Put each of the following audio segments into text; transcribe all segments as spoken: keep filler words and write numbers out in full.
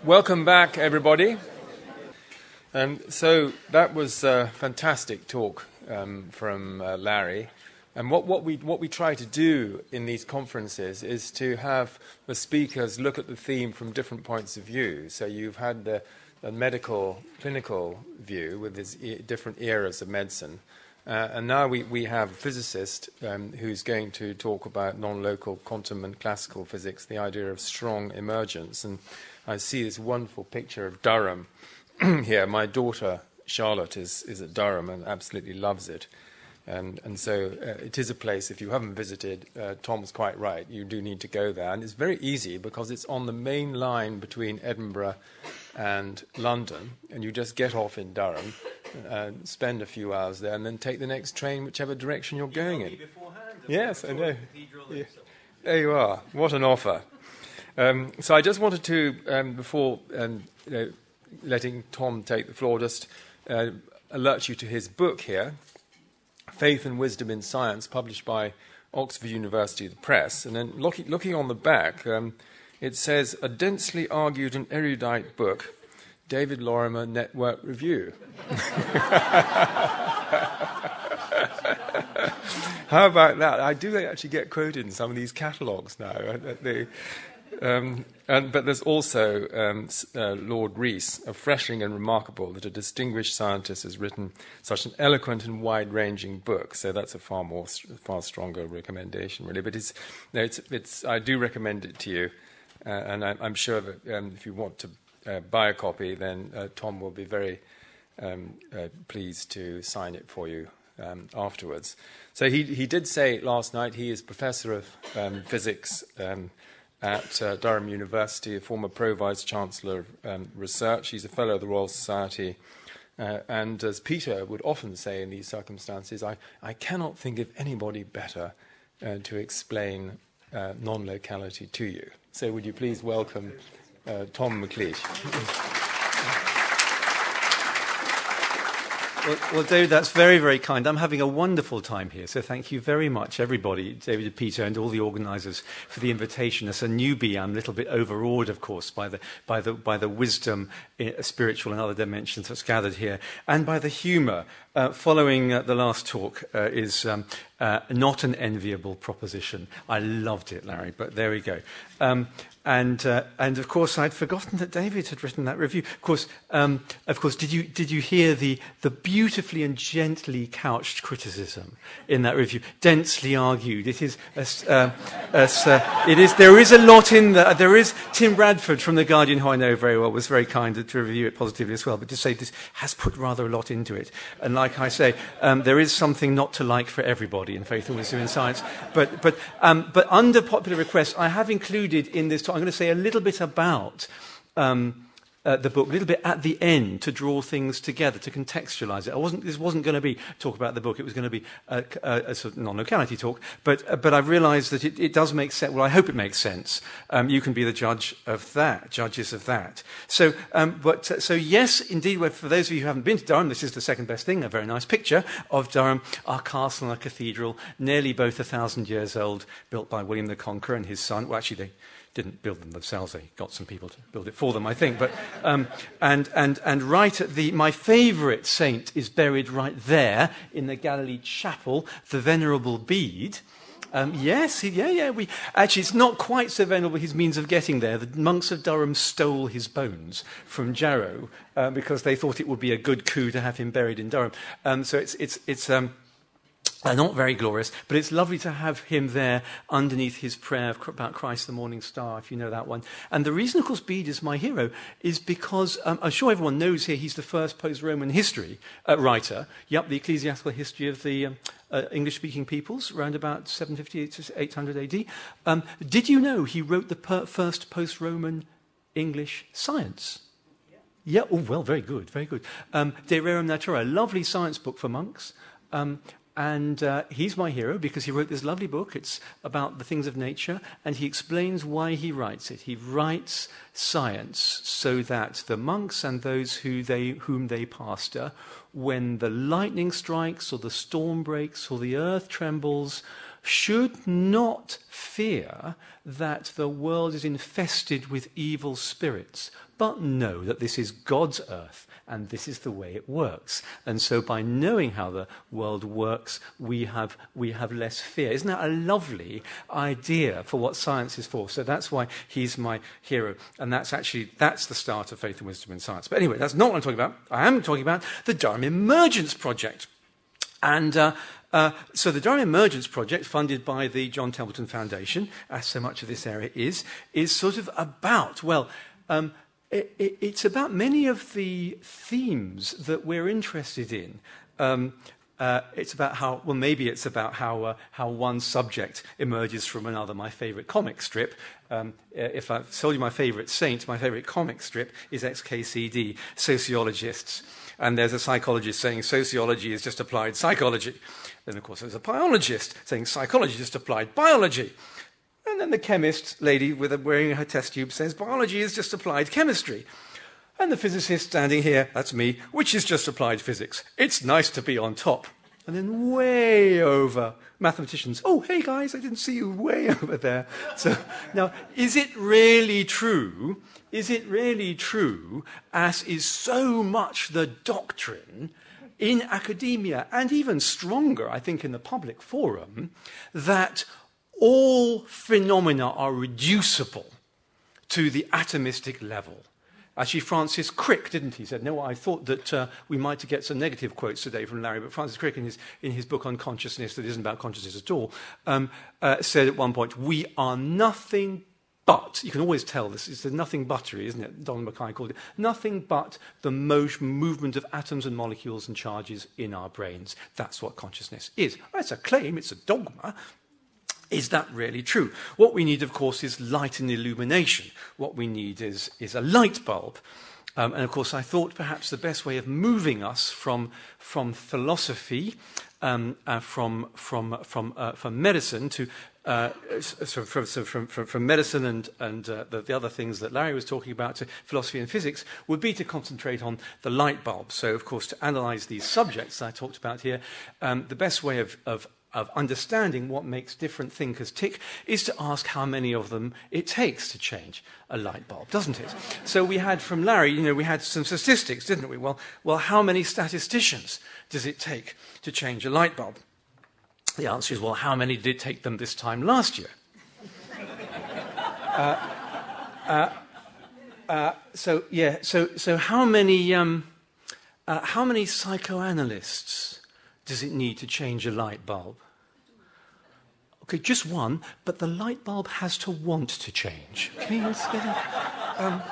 Welcome back, everybody. Um, so that was a fantastic talk um, from uh, Larry. And what, what we what we try to do in these conferences is to have the speakers look at the theme from different points of view. So you've had the, the medical, clinical view with its e- different eras of medicine. Uh, and now we, we have a physicist um, who's going to talk about non-local quantum and classical physics, the idea of strong emergence. And I see this wonderful picture of Durham here. My daughter, Charlotte, is, is at Durham and absolutely loves it. And, and so uh, it is a place, if you haven't visited, uh, Tom's quite right, you do need to go there. And it's very easy because it's on the main line between Edinburgh and London. And you just get off in Durham, uh, spend a few hours there, and then take the next train whichever direction you're going in. Yes, I know. Yeah. There you are. What an offer. Um, so I just wanted to, um, before um, you know, letting Tom take the floor, just uh, alert you to his book here, Faith and Wisdom in Science, published by Oxford University Press. And then looking, looking on the back, um, it says, a densely argued and erudite book, David Lorimer Network Review. How about that? I do actually get quoted in some of these catalogues now. They, Um, and, but there's also um, uh, Lord Rees, refreshing and remarkable that a distinguished scientist has written such an eloquent and wide-ranging book. So that's a far more, far stronger recommendation, really. But it's, no, it's, it's I do recommend it to you, uh, and I, I'm sure that um, if you want to uh, buy a copy, then uh, Tom will be very um, uh, pleased to sign it for you um, afterwards. So he he did say last night he is professor of um, physics. Um, at uh, Durham University, a former Pro Vice-Chancellor of um, Research. He's a Fellow of the Royal Society. Uh, and as Peter would often say in these circumstances, I, I cannot think of anybody better uh, to explain uh, non-locality to you. So would you please welcome uh, Tom McLeish. Well, well, David, that's very, very kind. I'm having a wonderful time here, so thank you very much, everybody, David and Peter, and all the organisers for the invitation. As a newbie, I'm a little bit overawed, of course, by the by the by the wisdom, uh, spiritual and other dimensions that's gathered here, and by the humour. Uh, following uh, the last talk uh, is um, uh, not an enviable proposition. I loved it, Larry, but there we go. Um, And uh, and of course, I'd forgotten that David had written that review. Of course, um, of course, did you did you hear the the beautifully and gently couched criticism in that review? Densely argued. It is as, uh, as, uh, it is. There is a lot in that. There is Tim Bradford from the Guardian, who I know very well, was very kind to review it positively as well. But to say this has put rather a lot into it. And like I say, um, there is something not to like for everybody in Faith and Wisdom in Science. But but um, but under popular request, I have included in this talk, I'm going to say a little bit about um, uh, the book, a little bit at the end to draw things together, to contextualize it. I wasn't, this wasn't going to be talk about the book, it was going to be a, a, a sort of non-locality talk, but, uh, but I've realized that it, it does make sense. Well, I hope it makes sense. Um, you can be the judge of that, judges of that. So, um, but, uh, so yes, indeed, for those of you who haven't been to Durham, this is the second best thing, a very nice picture of Durham, our castle and our cathedral, nearly both a thousand years old, built by William the Conqueror and his son. Well, actually, they didn't build them themselves. They got some people to build it for them, I think. But um, and and and right at the my favourite saint is buried right there in the Galilee Chapel, the Venerable Bede. Um, yes, he, yeah, yeah. We actually, it's not quite so venerable. His means of getting there. The monks of Durham stole his bones from Jarrow uh, because they thought it would be a good coup to have him buried in Durham. Um, so it's it's it's. Um, Uh, not very glorious, but it's lovely to have him there underneath his prayer about Christ the Morning Star, if you know that one. And the reason, of course, Bede is my hero is because um, I'm sure everyone knows here he's the first post-Roman history uh, writer. Yep, the ecclesiastical history of the um, uh, English-speaking peoples, around about seven fifty to eight hundred A D. Um, did you know he wrote the per- first post-Roman English science? Yeah, oh, well, very good, very good. Um, De Rerum Natura, a lovely science book for monks. Um, And uh, he's my hero because he wrote this lovely book. It's about the things of nature, and he explains why he writes it. He writes science so that the monks and those who they, whom they pastor, when the lightning strikes or the storm breaks or the earth trembles, should not fear that the world is infested with evil spirits, but know that this is God's earth and this is the way it works. And so by knowing how the world works, we have, we have less fear. Isn't that a lovely idea for what science is for? So that's why he's my hero. And that's actually, that's the start of Faith and Wisdom in Science. But anyway, that's not what I'm talking about. I am talking about the Durham Emergence Project. And uh, uh, so the Durham Emergence Project, funded by the John Templeton Foundation, as so much of this area is, is sort of about, well, um, it, it, it's about many of the themes that we're interested in. Um, uh, it's about how, well, maybe it's about how uh, how one subject emerges from another. My favourite comic strip, um, if I've told you my favourite saint, my favourite comic strip is X K C D, Sociologists. And there's a psychologist saying sociology is just applied psychology. Then, of course, there's a biologist saying psychology is just applied biology. And then the chemist lady with a, wearing her test tube says biology is just applied chemistry. And the physicist standing here, that's me, which is just applied physics. It's nice to be on top. And then way over, mathematicians, oh, hey guys, I didn't see you way over there. So now, is it really true? Is it really true, as is so much the doctrine in academia, and even stronger, I think, in the public forum, that all phenomena are reducible to the atomistic level? Actually, Francis Crick, didn't he? Said, no, I thought that uh, we might get some negative quotes today from Larry, but Francis Crick, in his, in his book on consciousness, that isn't about consciousness at all, um, uh, said at one point, we are nothing but, you can always tell this, it's nothing buttery, isn't it? Donald Mackay called it, nothing but the motion, movement of atoms and molecules and charges in our brains. That's what consciousness is. Well, it's a claim, it's a dogma. Is that really true? What we need, of course, is light and illumination. What we need is, is a light bulb. Um, and, of course, I thought perhaps the best way of moving us from, from philosophy, um, uh, from, from, from, uh, from medicine to uh, so from, so from, from, from medicine and, and uh, the, the other things that Larry was talking about to philosophy and physics would be to concentrate on the light bulb. So, of course, to analyse these subjects I talked about here, um, the best way of, of of understanding what makes different thinkers tick is to ask how many of them it takes to change a light bulb, doesn't it? So we had from Larry, you know, we had some statistics, didn't we? Well, well, how many statisticians does it take to change a light bulb? The answer is, well, how many did it take them this time last year? uh, uh, uh, so, yeah, so, so how many, um, uh, how many psychoanalysts does it need to change a light bulb? Okay, just one, but the light bulb has to want to change. Okay, let's get it. Um,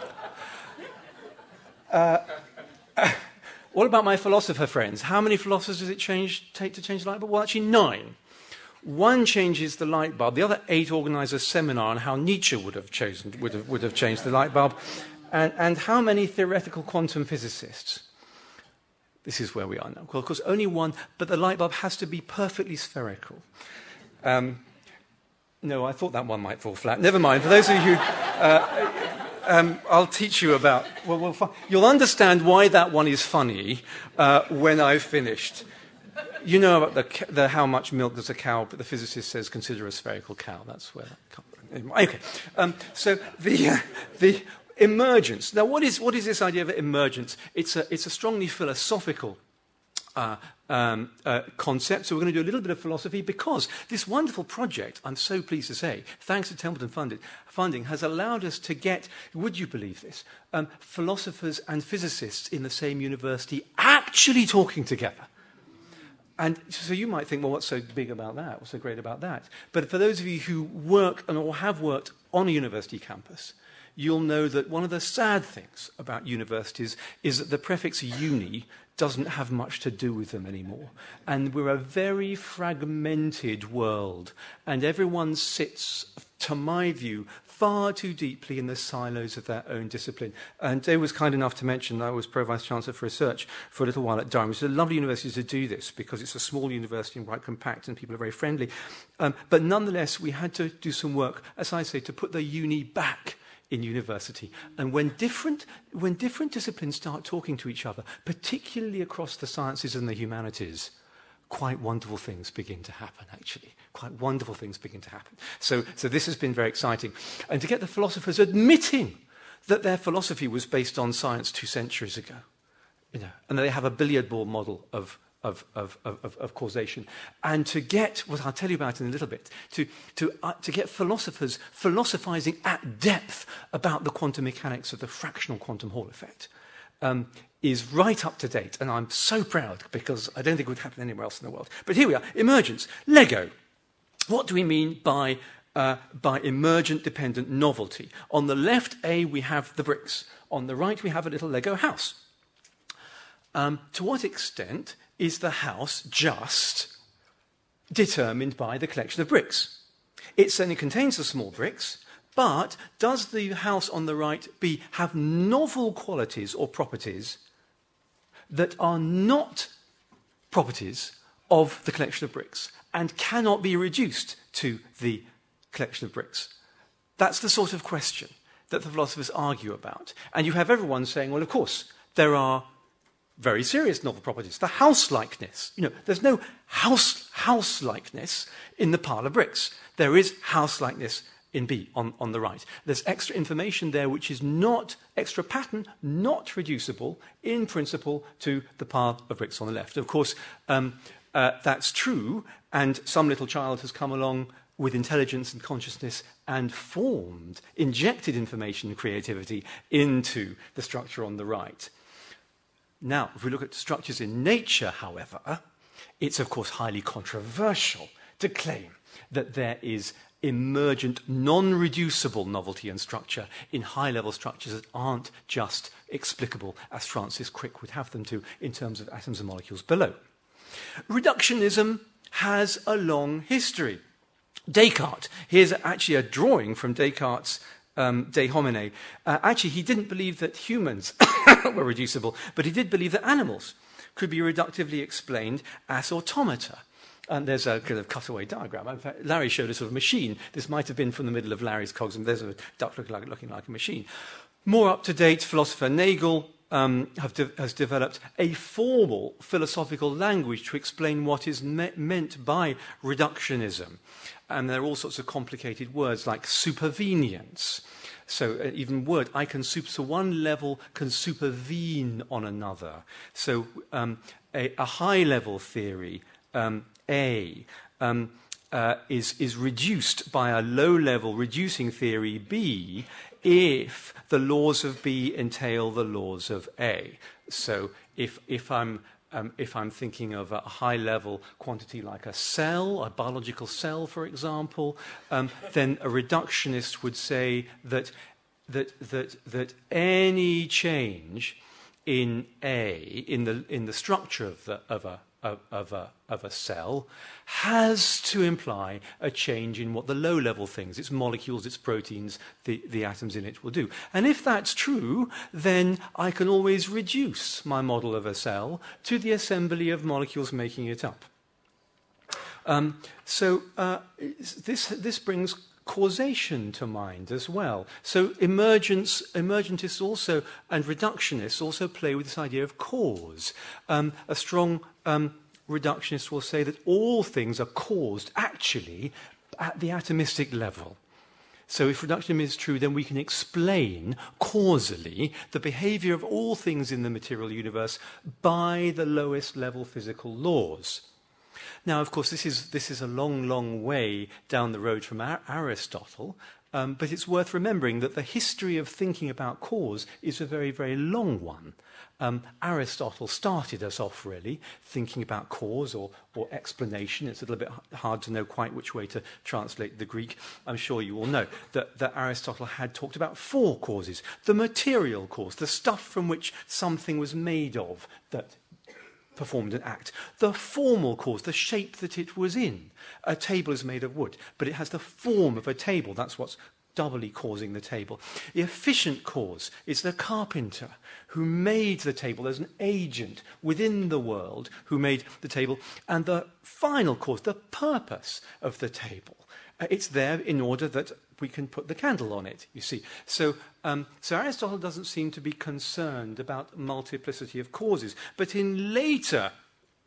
uh, uh, what about my philosopher friends? How many philosophers does it change, take to change the light bulb? Well, actually, nine. One changes the light bulb. The other eight organise a seminar on how Nietzsche would have chosen, would have, would have changed the light bulb. And, and how many theoretical quantum physicists? This is where we are now. Well, of course, only one, but the light bulb has to be perfectly spherical. Um, no, I thought that one might fall flat. Never mind. For those of you who... Uh, um, I'll teach you about... Well, well, you'll understand why that one is funny uh, when I've finished. You know about the, the how much milk does a cow... But the physicist says, consider a spherical cow. That's where that comes from. Okay. Um, so the... Uh, the Emergence. Now, what is, what is this idea of emergence? It's a, it's a strongly philosophical uh, um, uh, concept, so we're going to do a little bit of philosophy because this wonderful project, I'm so pleased to say, thanks to Templeton funded, funding, has allowed us to get, would you believe this, um, philosophers and physicists in the same university actually talking together. And so you might think, well, what's so big about that? What's so great about that? But for those of you who work and or have worked on a university campus, you'll know that one of the sad things about universities is that the prefix uni doesn't have much to do with them anymore. And we're a very fragmented world. And everyone sits, to my view, far too deeply in the silos of their own discipline. And Dave was kind enough to mention that I was Pro-Vice Chancellor for Research for a little while at Durham. It's a lovely university to do this because it's a small university and quite compact and people are very friendly. Um, but nonetheless, we had to do some work, as I say, to put the uni back in university. And when different, when different disciplines start talking to each other, particularly across the sciences and the humanities, quite wonderful things begin to happen, actually. Quite wonderful things begin to happen. So, so this has been very exciting. And to get the philosophers admitting that their philosophy was based on science two centuries ago, you know, and they have a billiard ball model of, of, of, of, of causation. And to get, what I'll tell you about in a little bit, to, to, uh, to get philosophers philosophizing at depth about the quantum mechanics of the fractional quantum Hall effect, um, is right up to date. And I'm so proud, because I don't think it would happen anywhere else in the world. But here we are, emergence, Lego. What do we mean by Uh, by emergent dependent novelty? On the left, A, we have the bricks. On the right, we have a little Lego house. Um, to what extent is the house just determined by the collection of bricks? It certainly contains the small bricks, but does the house on the right, B, have novel qualities or properties that are not properties of the collection of bricks and cannot be reduced to the collection of bricks? That's the sort of question that the philosophers argue about. And you have everyone saying, well, of course, there are very serious novel properties. The house-likeness. You know, there's no house, house-likeness in the pile of bricks. There is house-likeness in B, on, on the right. There's extra information there which is not, extra pattern, not reducible in principle to the pile of bricks on the left. Of course, um, uh, that's true, and some little child has come along with intelligence and consciousness and formed, injected information and creativity into the structure on the right. Now, if we look at structures in nature, however, it's of course highly controversial to claim that there is emergent, non-reducible novelty and structure in high-level structures that aren't just explicable, as Francis Crick would have them to, in terms of atoms and molecules below. Reductionism has a long history. Descartes, here's actually a drawing from Descartes' um, De Homine. Uh, actually, he didn't believe that humans were reducible, but he did believe that animals could be reductively explained as automata. And there's a kind of cutaway diagram. In fact, Larry showed a sort of machine. This might have been from the middle of Larry's cogs, and there's a duck looking like, looking like a machine. More up-to-date philosopher Nagel um, have de- has developed a formal philosophical language to explain what is me- meant by reductionism. And there are all sorts of complicated words like supervenience. So uh, even word, I can super, so one level can supervene on another. So um, a, a high-level theory, um, A, um, uh, is, is reduced by a low-level reducing theory, B, if the laws of B entail the laws of A. So if, if I'm Um, if I'm thinking of a high-level quantity like a cell, a biological cell, for example, um, then a reductionist would say that, that, that, that any change in A, in the, in the structure of, the, of, a, of, of, a, of a cell, has to imply a change in what the low-level things, its molecules, its proteins, the, the atoms in it will do. And if that's true, then I can always reduce my model of a cell to the assembly of molecules making it up. Um, so uh, this, this brings causation to mind as well. So emergence, emergentists also and reductionists also play with this idea of cause. Um, a strong um, reductionist will say that all things are caused actually at the atomistic level. So if reductionism is true, then we can explain causally the behavior of all things in the material universe by the lowest level physical laws. Now, of course, this is, this is a long, long way down the road from Ar- Aristotle, um, but it's worth remembering that the history of thinking about cause is a very, very long one. Um, Aristotle started us off, really, thinking about cause or, or explanation. It's a little bit hard to know quite which way to translate the Greek. I'm sure you all know that, that Aristotle had talked about four causes. The material cause, the stuff from which something was made of that performed an act. The formal cause, the shape that it was in. A table is made of wood, but it has the form of a table. That's what's doubly causing the table. The efficient cause is the carpenter who made the table. There's an agent within the world who made the table. And the final cause, the purpose of the table. Uh, it's there in order that we can put the candle on it, you see. So, um, so Aristotle doesn't seem to be concerned about multiplicity of causes. But in later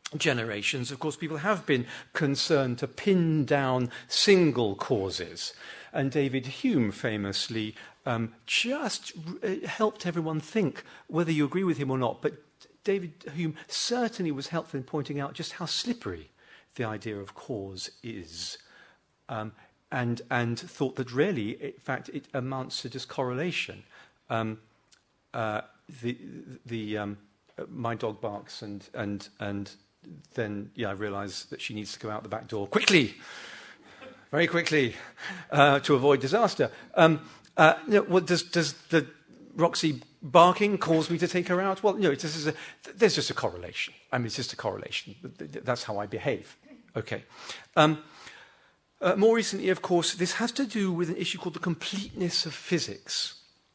generations, of course, people have been concerned to pin down single causes. And David Hume famously um, just uh, helped everyone think, whether you agree with him or not, but David Hume certainly was helpful in pointing out just how slippery the idea of cause is. Um, and, and thought that really, in fact, it amounts to just correlation. Um, uh, the, the, um, my dog barks and, and, and then, yeah, I realise that she needs to go out the back door quickly, very quickly, uh, to avoid disaster. Um, uh, you know, what does, does the Roxy barking cause me to take her out? Well, no, this is a, there's just a correlation. I mean, it's just a correlation. That's how I behave. Okay. Um, uh, more recently, of course, this has to do with an issue called the completeness of physics.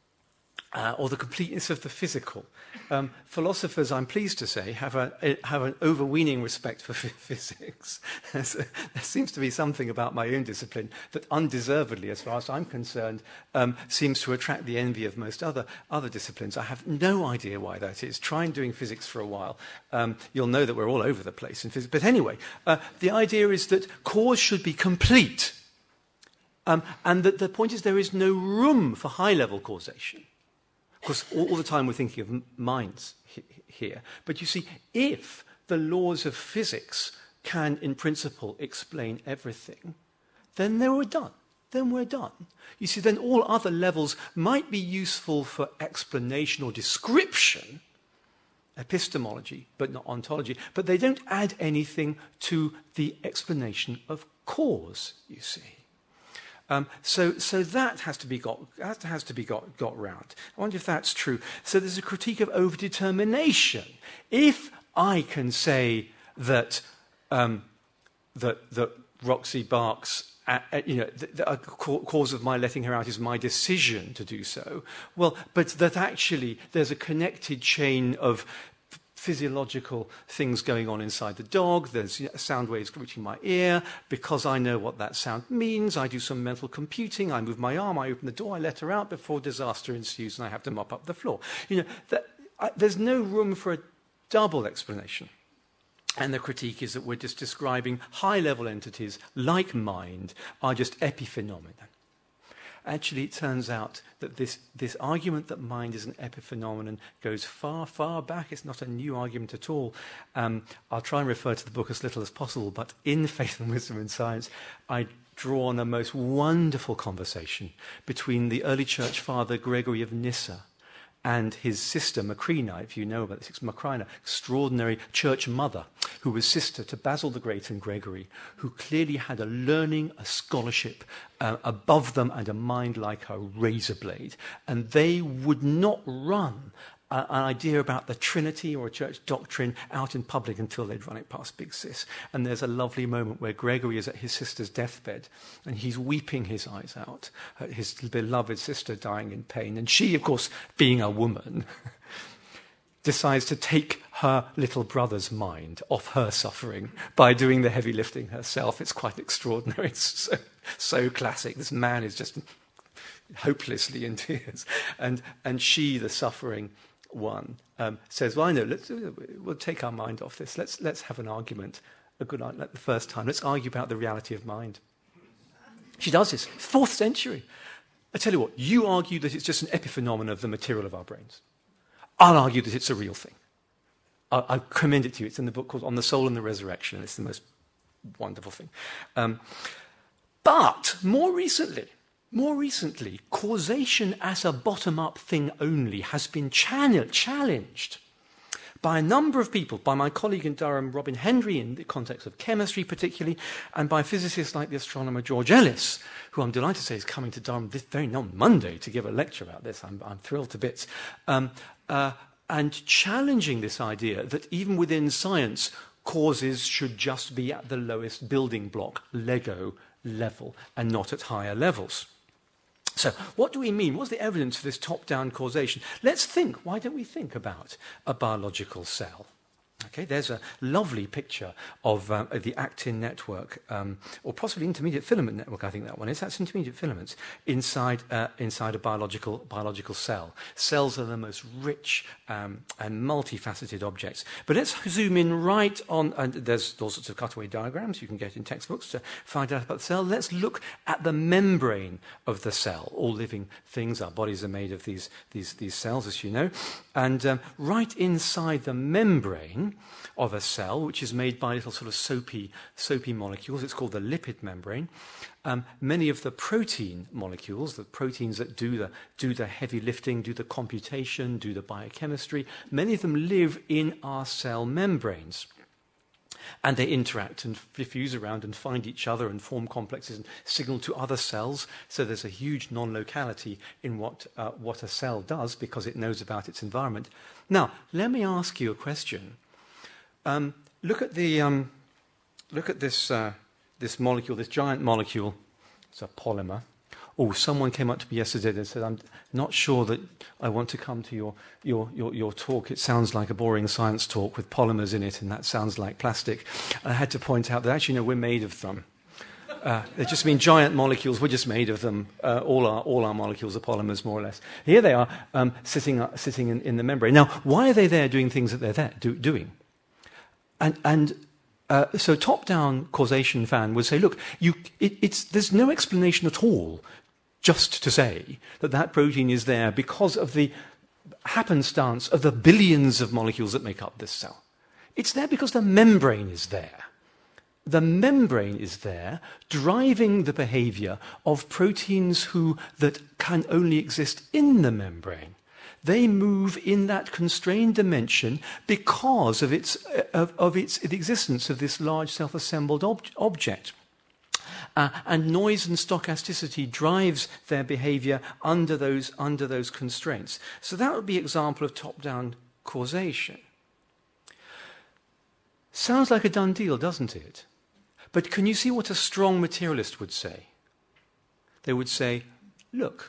Uh, or the completeness of the physical. Um, philosophers, I'm pleased to say, have, a, have an overweening respect for f- physics. So there seems to be something about my own discipline that undeservedly, as far as I'm concerned, um, seems to attract the envy of most other, other disciplines. I have no idea why that is. Try doing physics for a while. Um, you'll know that we're all over the place in physics. But anyway, uh, the idea is that cause should be complete. Um, and that the point is there is no room for high-level causation. Of course, all, all the time we're thinking of m- minds he- here. But you see, if the laws of physics can, in principle, explain everything, then then we're done. Then we're done. You see, then all other levels might be useful for explanation or description, epistemology, but not ontology, but they don't add anything to the explanation of cause, you see. Um, so, so that has to be got that has to be got, got round. I wonder if that's true. So there's a critique of overdetermination. If I can say that um, that that Roxy barks, at, at, you know, the, the a cause of my letting her out is my decision to do so. Well, but that actually there's a connected chain of physiological things going on inside the dog. There's you know, sound waves reaching my ear. Because I know what that sound means, I do some mental computing. I move my arm, I open the door, I let her out before disaster ensues and I have to mop up the floor. You know, that, I, there's no room for a double explanation. And the critique is that we're just describing high-level entities like mind are just epiphenomena. Actually, it turns out that this, this argument that mind is an epiphenomenon goes far, far back. It's not a new argument at all. Um, I'll try and refer to the book as little as possible, but in Faith and Wisdom in Science, I draw on a most wonderful conversation between the early church father Gregory of Nyssa and his sister Macrina, if you know about this, Macrina, extraordinary church mother, who was sister to Basil the Great and Gregory, who clearly had a learning, a scholarship uh, above them and a mind like a razor blade. And they would not run uh, an idea about the Trinity or a church doctrine out in public until they'd run it past Big Sis. And there's a lovely moment where Gregory is at his sister's deathbed and he's weeping his eyes out at his beloved sister dying in pain. And she, of course, being a woman, decides to take her little brother's mind off her suffering by doing the heavy lifting herself. It's quite extraordinary. It's so, so classic. This man is just hopelessly in tears. And, and she, the suffering one, um, says, well, I know, let's, we'll take our mind off this. Let's, let's have an argument, a good argument, the first time. Let's argue about the reality of mind. She does this, fourth century. I tell you what, you argue that it's just an epiphenomenon of the material of our brains. I'll argue that it's a real thing. I, I commend it to you. It's in the book called On the Soul and the Resurrection. It's the most wonderful thing. Um, but more recently, more recently, causation as a bottom-up thing only has been channel- challenged by a number of people, by my colleague in Durham, Robin Hendry, in the context of chemistry particularly, and by physicists like the astronomer George Ellis, who I'm delighted to say is coming to Durham this very on Monday to give a lecture about this. I'm, I'm thrilled to bits. Um, uh, and challenging this idea that even within science, causes should just be at the lowest building block, Lego level, and not at higher levels. So what do we mean? What's the evidence for this top-down causation? Let's think. Why don't we think about a biological cell? Okay, there's a lovely picture of, uh, of the actin network, um, or possibly intermediate filament network. I think that one is. That's intermediate filaments inside uh, inside a biological biological cell. Cells are the most rich um, and multifaceted objects. But let's zoom in right on. And there's all sorts of cutaway diagrams you can get in textbooks to find out about the cell. Let's look at the membrane of the cell. All living things, our bodies are made of these these these cells, as you know, and um, right inside the membrane of a cell, which is made by little sort of soapy, soapy molecules. It's called the lipid membrane. Um, many of the protein molecules, the proteins that do the, do the heavy lifting, do the computation, do the biochemistry, many of them live in our cell membranes. And they interact and diffuse around and find each other and form complexes and signal to other cells. So there's a huge non-locality in what, uh, what a cell does because it knows about its environment. Now, let me ask you a question. Um, look at the um, look at this uh, this molecule, this giant molecule. It's a polymer. Oh, someone came up to me yesterday and said, "I'm not sure that I want to come to your your your, your talk. It sounds like a boring science talk with polymers in it, and that sounds like plastic." And I had to point out that actually, no, we're made of them. Uh, they just mean giant molecules. We're just made of them. Uh, all our all our molecules are polymers, more or less. Here they are, um, sitting uh, sitting in, in the membrane. Now, why are they there doing things that they're there do, doing? And, and uh, so top-down causation fan would say, look, you, it, it's, there's no explanation at all just to say that that protein is there because of the happenstance of the billions of molecules that make up this cell. It's there because the membrane is there. The membrane is there driving the behavior of proteins who, that can only exist in the membrane. They move in that constrained dimension because of its of, of its the existence of this large self-assembled ob- object. Uh, and noise and stochasticity drives their behavior under those under those constraints. So that would be an example of top-down causation. Sounds like a done deal, doesn't it? But can you see what a strong materialist would say? They would say, look,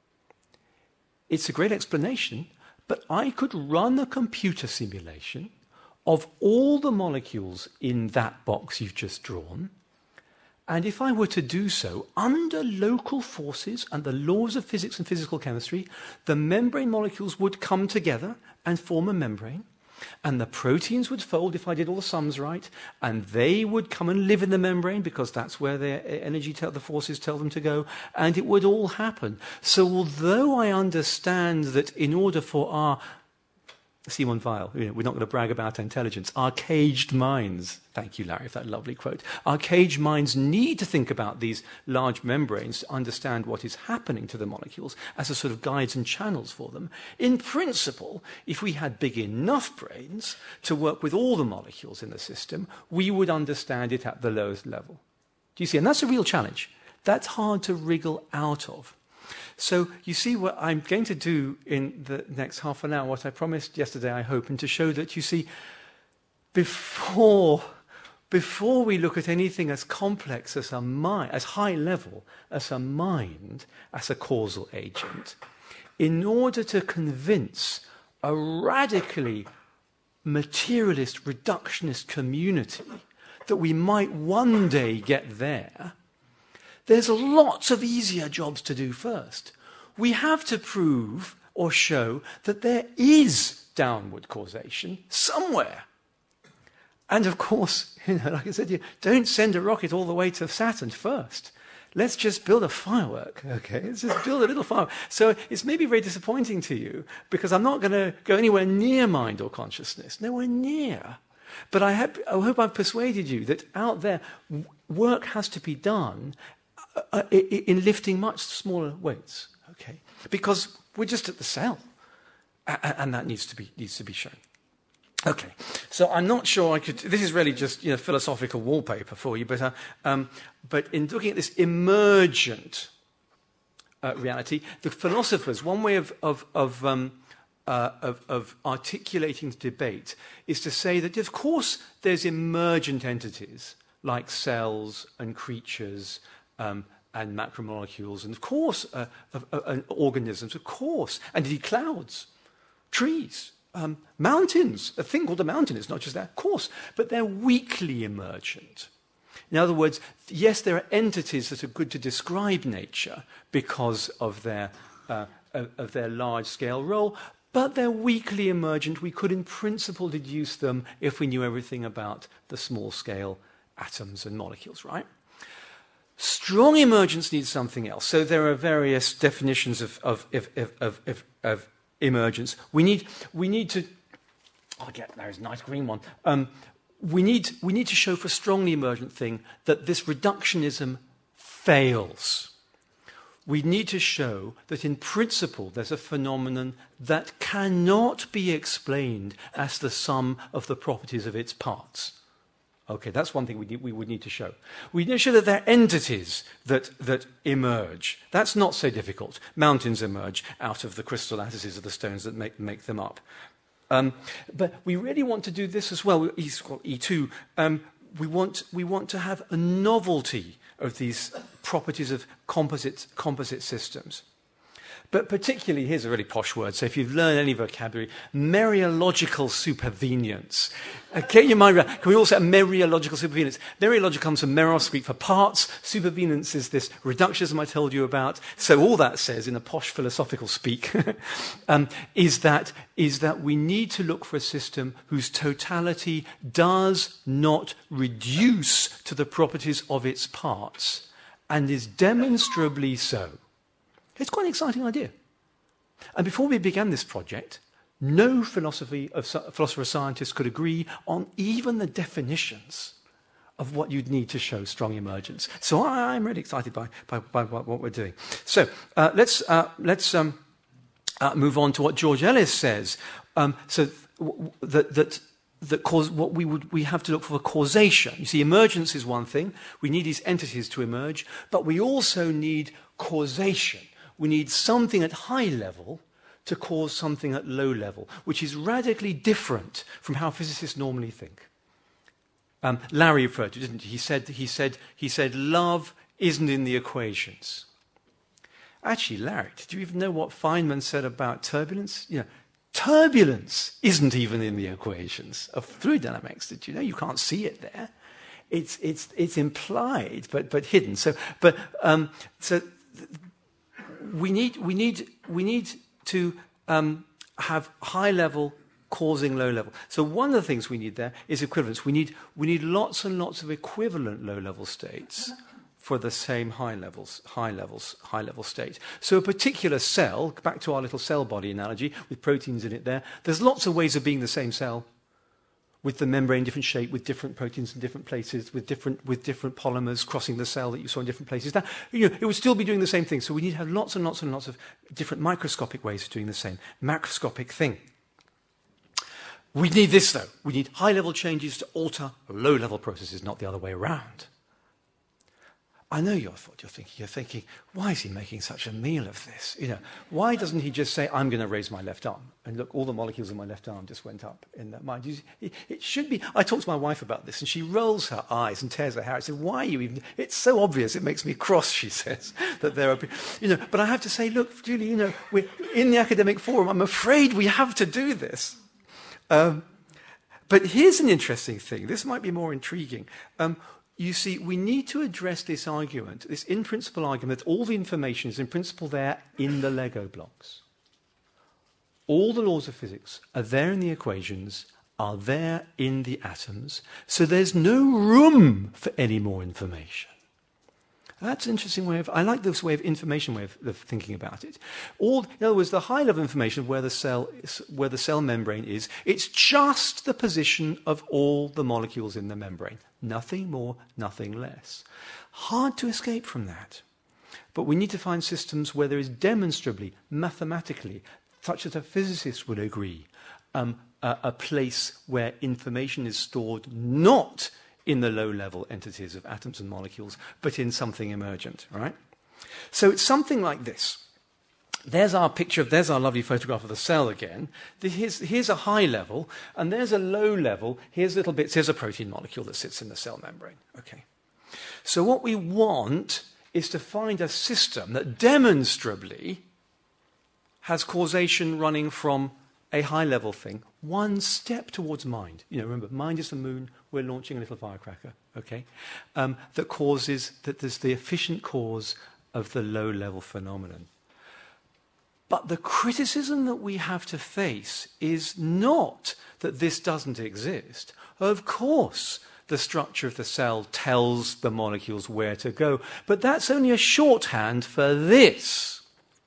it's a great explanation, but I could run a computer simulation of all the molecules in that box you've just drawn, and if I were to do so under local forces and the laws of physics and physical chemistry, the membrane molecules would come together and form a membrane, and the proteins would fold if I did all the sums right, and they would come and live in the membrane because that's where their energy, tell, the forces tell them to go, and it would all happen. So although I understand that in order for our, Simone Weil, you know, we're not going to brag about our intelligence, our caged minds, thank you Larry for that lovely quote, our caged minds need to think about these large membranes to understand what is happening to the molecules as a sort of guides and channels for them. In principle, if we had big enough brains to work with all the molecules in the system, we would understand it at the lowest level. Do you see? And that's a real challenge. That's hard to wriggle out of. So you see what I'm going to do in the next half an hour, what I promised yesterday, I hope, and to show that, you see, before, before we look at anything as complex as a mind, as high level as a mind, as a causal agent, in order to convince a radically materialist, reductionist community that we might one day get there, there's lots of easier jobs to do first. We have to prove or show that there is downward causation somewhere. And of course, you know, like I said, you don't send a rocket all the way to Saturn first. Let's just build a firework, okay? Let's just build a little firework. So it's maybe very disappointing to you because I'm not going to go anywhere near mind or consciousness, nowhere near. But I, have, I hope I've persuaded you that out there, work has to be done Uh, in lifting much smaller weights, okay? Because we're just at the cell, and that needs to be needs to be shown. Okay, so I'm not sure I could. This is really just, you know, philosophical wallpaper for you, but uh, um, but in looking at this emergent uh, reality, the philosophers, one way of of of, um, uh, of of articulating the debate is to say that, of course, there's emergent entities like cells and creatures. Um, and macromolecules, and of course, uh, uh, uh, organisms, of course, and indeed clouds, trees, um, mountains, a thing called a mountain. It's not just that, of course, but they're weakly emergent. In other words, yes, there are entities that are good to describe nature because of their, uh, of, of their large-scale role, but they're weakly emergent. We could, in principle, deduce them if we knew everything about the small-scale atoms and molecules, right? Strong emergence needs something else. So there are various definitions of, of, of, of, of, of emergence. We need, we need to... Oh, yeah, there's a nice green one. Um, we, need, we need to show for a strongly emergent thing that this reductionism fails. We need to show that in principle there's a phenomenon that cannot be explained as the sum of the properties of its parts. Okay, that's one thing we, need, we would need to show. We need to show that there are entities that, that emerge. That's not so difficult. Mountains emerge out of the crystal lattices of the stones that make, make them up. Um, but we really want to do this as well, E two. Um, we, want, we want to have a novelty of these properties of composite, composite systems. But particularly, here's a really posh word, so if you've learned any vocabulary, mereological supervenience. Okay, you might, can we also have mereological supervenience? Mereological comes from meros, Greek for parts. Supervenience is this reductionism I told you about. So all that says, in a posh philosophical speak, um, is, that, is that we need to look for a system whose totality does not reduce to the properties of its parts, and is demonstrably so. It's quite an exciting idea. And before we began this project, no philosophy of, philosopher or scientist could agree on even the definitions of what you'd need to show strong emergence. So I, I'm really excited by, by, by what, what we're doing. So uh, let's, uh, let's um, uh, move on to what George Ellis says. Um, so w- that... that That cause what we would we have to look for causation. You see, emergence is one thing. We need these entities to emerge, but we also need causation. We need something at high level to cause something at low level, which is radically different from how physicists normally think. Um, Larry referred to it, didn't he? He said he said he said love isn't in the equations. Actually, Larry, did you even know what Feynman said about turbulence? You know, turbulence isn't even in the equations of fluid dynamics. Did you know? You can't see it there. It's it's it's implied, but but hidden. So but um, so we need we need we need to um, have high level causing low level. So one of the things we need there is equivalence. We need we need lots and lots of equivalent low level states for the same high levels, high levels, high level state. So a particular cell, back to our little cell body analogy, with proteins in it there, there's lots of ways of being the same cell, with the membrane different shape, with different proteins in different places, with different, with different polymers crossing the cell that you saw in different places. That, you know, it would still be doing the same thing. So we need to have lots and lots and lots of different microscopic ways of doing the same macroscopic thing. We need this, though. We need high-level changes to alter low-level processes, not the other way around. I know you're, you're thinking, you're thinking, why is he making such a meal of this? You know, why doesn't he just say, I'm going to raise my left arm? And look, all the molecules in my left arm just went up in that mind. It, it should be. I talked to my wife about this, and she rolls her eyes and tears her hair. I said, why are you even? It's so obvious. It makes me cross, she says, that there are, you know. But I have to say, look, Julie, you know, we're in the academic forum. I'm afraid we have to do this. Um, but here's an interesting thing. This might be more intriguing. Um, You see, we need to address this argument, this in-principle argument, that all the information is in principle there in the Lego blocks. All the laws of physics are there in the equations, are there in the atoms, so there's no room for any more information. That's an interesting way of, I like this way of information way of, of thinking about it. All, in other words, the high level information of where the cell is, where the cell membrane is, it's just the position of all the molecules in the membrane. Nothing more, nothing less. Hard to escape from that. But we need to find systems where there is demonstrably, mathematically, such that a physicist would agree, um, a, a place where information is stored not in the low-level entities of atoms and molecules, but in something emergent, right? So it's something like this. There's our picture, of, there's our lovely photograph of the cell again. Here's, here's a high level, and there's a low level. Here's little bits, here's a protein molecule that sits in the cell membrane. Okay. So what we want is to find a system that demonstrably has causation running from a high-level thing, one step towards mind. You know, remember, mind is the moon, we're launching a little firecracker, okay, um, that causes, that there's the efficient cause of the low-level phenomenon. But the criticism that we have to face is not that this doesn't exist. Of course, the structure of the cell tells the molecules where to go, but that's only a shorthand for this.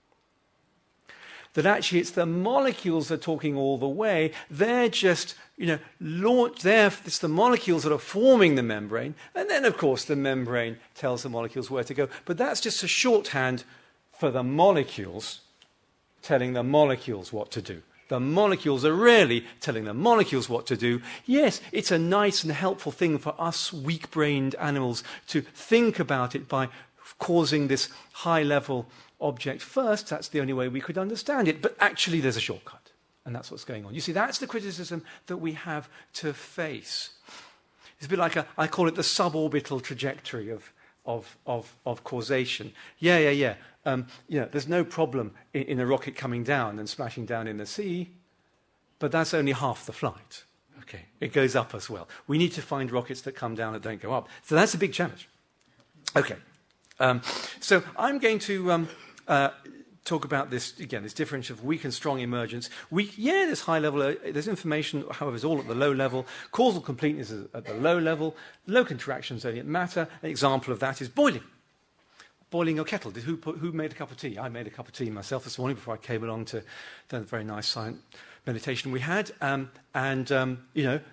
That actually it's the molecules that are talking all the way. They're just, you know, launch. They're, it's the molecules that are forming the membrane, and then, of course, the membrane tells the molecules where to go. But that's just a shorthand for the molecules telling the molecules what to do. The molecules are really telling the molecules what to do. Yes, it's a nice and helpful thing for us weak-brained animals to think about it by causing this high-level object first. That's the only way we could understand it. But actually, there's a shortcut, and that's what's going on. You see, that's the criticism that we have to face. It's a bit like a, I call it the suborbital trajectory of, of, of, of causation. Yeah, yeah, yeah. Um, you know, there's no problem in, in a rocket coming down and splashing down in the sea, but that's only half the flight. Okay, it goes up as well. We need to find rockets that come down and don't go up. So that's a big challenge. Okay, um, so I'm going to um, uh, talk about this again. This difference of weak and strong emergence. Weak, yeah, there's high level. Uh, there's information, however, it's all at the low level. Causal completeness is at the low level. Local interactions only matter. An example of that is boiling. Boiling your kettle. Did, who, put, who made a cup of tea? I made a cup of tea myself this morning before I came along to the very nice silent meditation we had. Um, and, um, you know,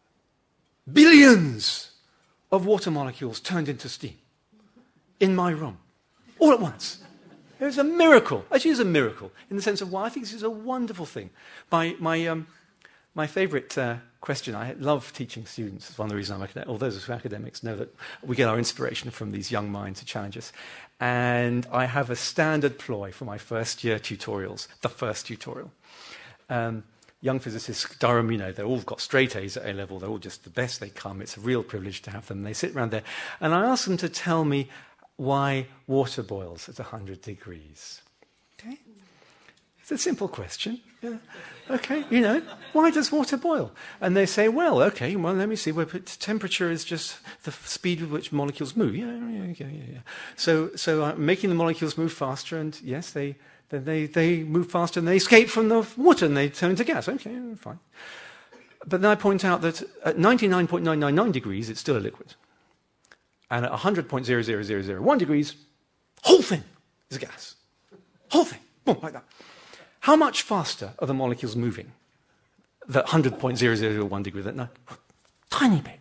billions of water molecules turned into steam in my room, all at once. It was a miracle. Actually, it was a miracle in the sense of, well, I think this is a wonderful thing. My, my, um, my favourite uh, question, I love teaching students. It's one of the reasons I'm academic. All those who are academics know that we get our inspiration from these young minds who challenge us. And I have a standard ploy for my first year tutorials, the first tutorial. Um, young physicists, Durham, you know, they've all got straight A's at A level. They're all just the best they come. It's a real privilege to have them. They sit around there. And I ask them to tell me why water boils at one hundred degrees. Okay? It's a simple question. Yeah. Okay, you know, why does water boil? And they say, well, okay, well, let me see. Well, temperature is just the speed with which molecules move. Yeah, yeah, yeah, yeah. yeah. So, so uh, making the molecules move faster, and yes, they, they, they move faster, and they escape from the water, and they turn into gas. Okay, fine. But then I point out that at ninety-nine point nine nine nine degrees, it's still a liquid. And at one hundred point zero zero zero zero one degrees, whole thing is a gas. Whole thing, boom, like that. How much faster are the molecules moving? The one hundred point zero zero zero one degree, that no, tiny bit.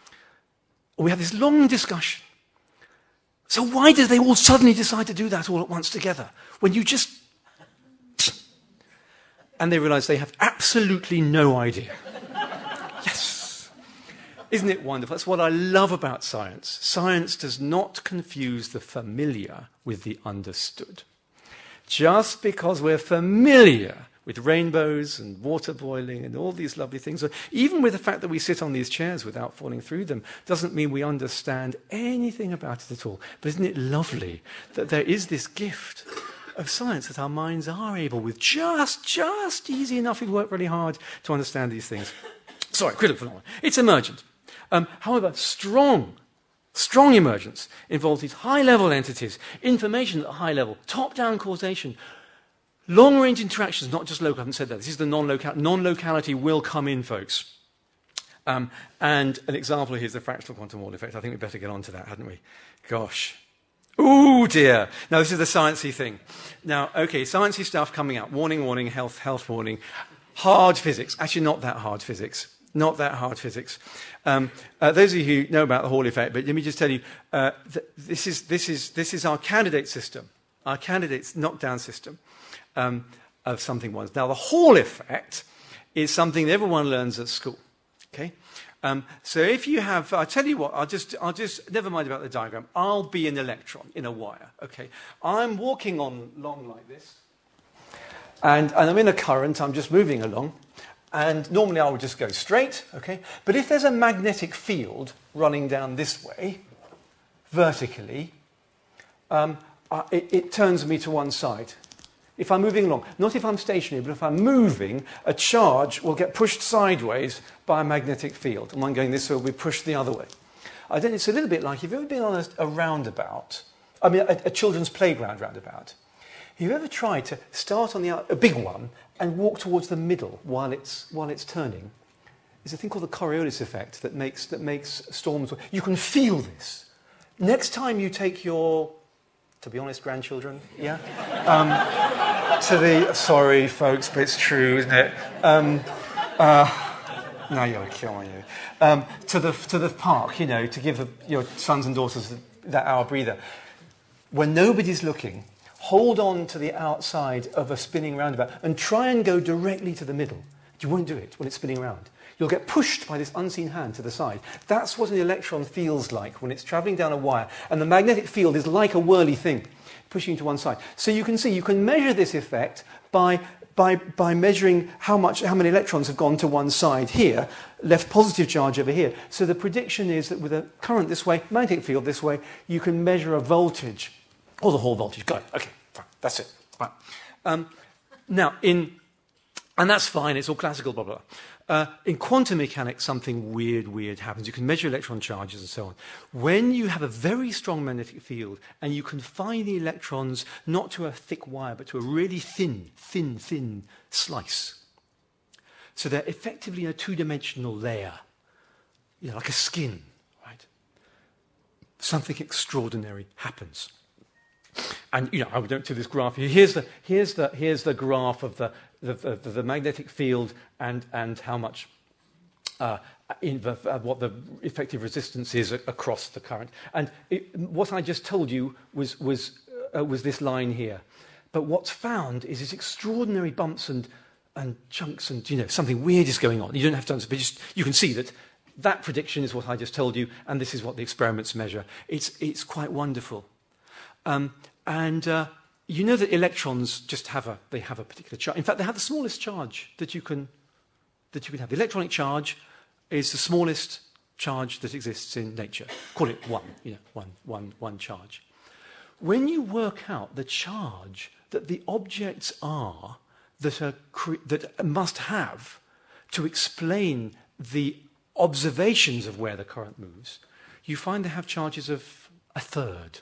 We have this long discussion. So why do they all suddenly decide to do that all at once together? When you just... And they realize they have absolutely no idea. Yes. Isn't it wonderful? That's what I love about science. Science does not confuse the familiar with the understood. Just because we're familiar with rainbows and water boiling and all these lovely things, or even with the fact that we sit on these chairs without falling through them, doesn't mean we understand anything about it at all. But isn't it lovely that there is this gift of science that our minds are able, with just, just easy enough, we work really hard to understand these things. Sorry, critical phenomenon. It's emergent. Um, however, strong Strong emergence involves these high-level entities, information at a high level, top-down causation, long-range interactions, not just local. I haven't said that. This is the non-local. Non-locality will come in, folks. Um, and an example here is the fractional quantum Hall effect. I think we'd better get on to that, hadn't we? Gosh. Ooh, dear. Now, this is the sciencey thing. Now, okay, sciencey stuff coming up. Warning, warning, health, health warning. Hard physics. Actually, not that hard physics. Not that hard physics. Um, uh, those of you who know about the Hall effect, but let me just tell you, uh, th- this is this is this is our candidate system, our candidate's knockdown system um, of something once. Now, the Hall effect is something that everyone learns at school. Okay, um, so if you have, I'll tell you what, I'll just I'll just never mind about the diagram. I'll be an electron in a wire. Okay, I'm walking on along like this, and, and I'm in a current. I'm just moving along. And normally I would just go straight, okay? But if there's a magnetic field running down this way, vertically, um, uh, it, it turns me to one side. If I'm moving along, not if I'm stationary, but if I'm moving, a charge will get pushed sideways by a magnetic field. And one going this way will be pushed the other way. I don't, it's a little bit like, if you've ever been on a, a roundabout, I mean, a, a children's playground roundabout, have you ever tried to start on the out, a big one and walk towards the middle while it's, while it's turning? There's a thing called the Coriolis effect that makes, that makes storms. You can feel this. Next time you take your, to be honest, grandchildren, yeah? Um, to the, sorry folks, but it's true, isn't it? Um, uh, now you're killing you. Um, to the to the park, you know, to give the, your sons and daughters that hour breather. When nobody's looking, hold on to the outside of a spinning roundabout and try and go directly to the middle. You won't do it when it's spinning around. You'll get pushed by this unseen hand to the side. That's what an electron feels like when it's travelling down a wire. And the magnetic field is like a whirly thing, pushing you to one side. So you can see, you can measure this effect by, by, by measuring how much, how many electrons have gone to one side here, left positive charge over here. So the prediction is that with a current this way, magnetic field this way, you can measure a voltage, or the Hall voltage. Got it. Okay, fine. That's it. Right. Um, now, in... And that's fine, it's all classical, blah, blah. Uh, in quantum mechanics, something weird, weird happens. You can measure electron charges and so on. When you have a very strong magnetic field and you confine the electrons not to a thick wire, but to a really thin, thin, thin slice. So they're effectively in a two-dimensional layer, you know, like a skin, right? Something extraordinary happens. And, you know, I don't do this graph here. Here's the, here's the, here's the graph of the, the, the, the magnetic field and, and how much, uh, in the, uh, what the effective resistance is a, across the current. And it, what I just told you was, was, uh, was this line here. But what's found is these extraordinary bumps and, and chunks and, you know, something weird is going on. You don't have to understand, but just, you can see that that prediction is what I just told you, and this is what the experiments measure. It's, it's quite wonderful. Um, and uh, you know that electrons just have a, they have a particular charge. In fact, they have the smallest charge that you can, that you can have. The electronic charge is the smallest charge that exists in nature. Call it one, you know, one, one, one charge. When you work out the charge that the objects are that, are cre- that must have to explain the observations of where the current moves, you find they have charges of a third,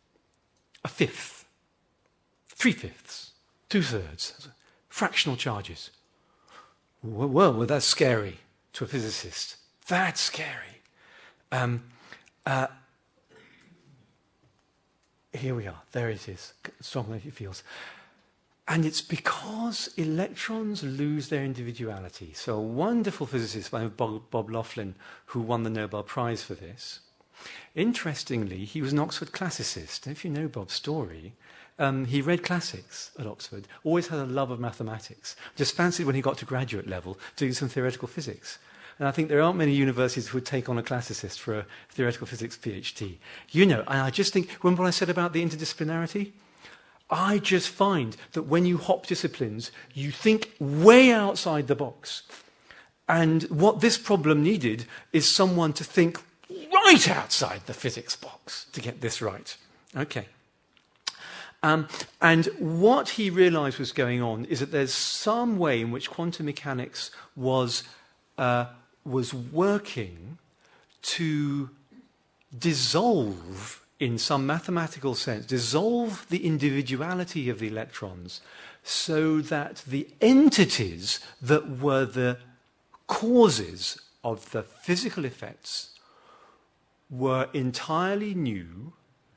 a fifth, three-fifths, two-thirds, fractional charges. Well, well, that's scary to a physicist. That's scary. Um, uh, here we are. There it is. Strong magnetic fields. And it's because electrons lose their individuality. So a wonderful physicist by Bob, Bob Laughlin, who won the Nobel Prize for this, interestingly, he was an Oxford classicist. And if you know Bob's story, um, he read classics at Oxford, always had a love of mathematics, just fancied when he got to graduate level doing some theoretical physics. And I think there aren't many universities who would take on a classicist for a theoretical physics PhD. You know, and I just think, remember what I said about the interdisciplinarity? I just find that when you hop disciplines, you think way outside the box. And what this problem needed is someone to think right outside the physics box to get this right. Okay. Um, and what he realized was going on is that there's some way in which quantum mechanics was, uh, was working to dissolve, in some mathematical sense, dissolve the individuality of the electrons so that the entities that were the causes of the physical effects were entirely new,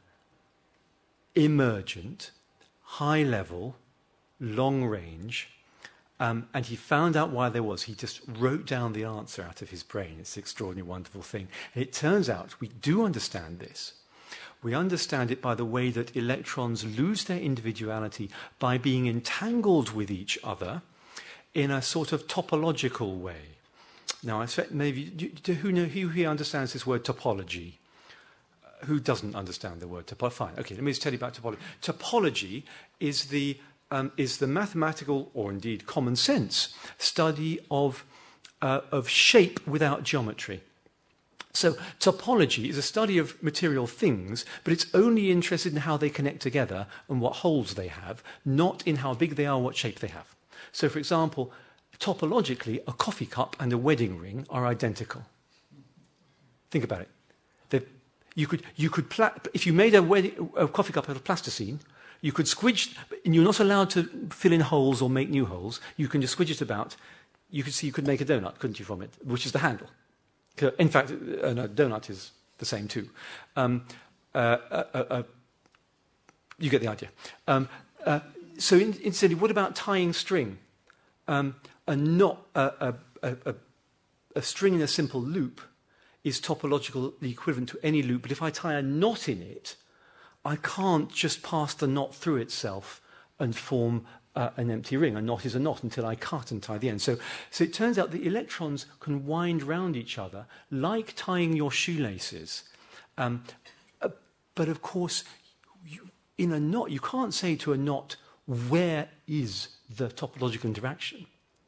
emergent, high level, long range, um, and he found out why there was. He just wrote down the answer out of his brain. It's an extraordinary, wonderful thing. And it turns out we do understand this. We understand it by the way that electrons lose their individuality by being entangled with each other in a sort of topological way. Now, I expect maybe, do, who, know, who here understands this word topology? Uh, who doesn't understand the word topology? Fine, okay, let me just tell you about topology. Topology is the, um, is the mathematical, or indeed common sense, study of, uh, of shape without geometry. So topology is a study of material things, but it's only interested in how they connect together and what holes they have, not in how big they are, what shape they have. So, for example, topologically, a coffee cup and a wedding ring are identical. Think about it. They're, you could, you could pla- if you made a, wedding, a coffee cup out of plasticine, you could squidge, and you're not allowed to fill in holes or make new holes. You can just squidge it about. You could see you could make a donut, couldn't you, from it, which is the handle. In fact, a uh, donut is the same too. Um, uh, uh, uh, you get the idea. Um, uh, so, in, incidentally, what about tying string? Um, a knot, a, a, a, a string in a simple loop is topologically equivalent to any loop. But if I tie a knot in it, I can't just pass the knot through itself and form uh, an empty ring. A knot is a knot until I cut and tie the end. So, so it turns out the electrons can wind round each other like tying your shoelaces. Um, uh, but of course, you, in a knot, you can't say to a knot, where is the topological interaction?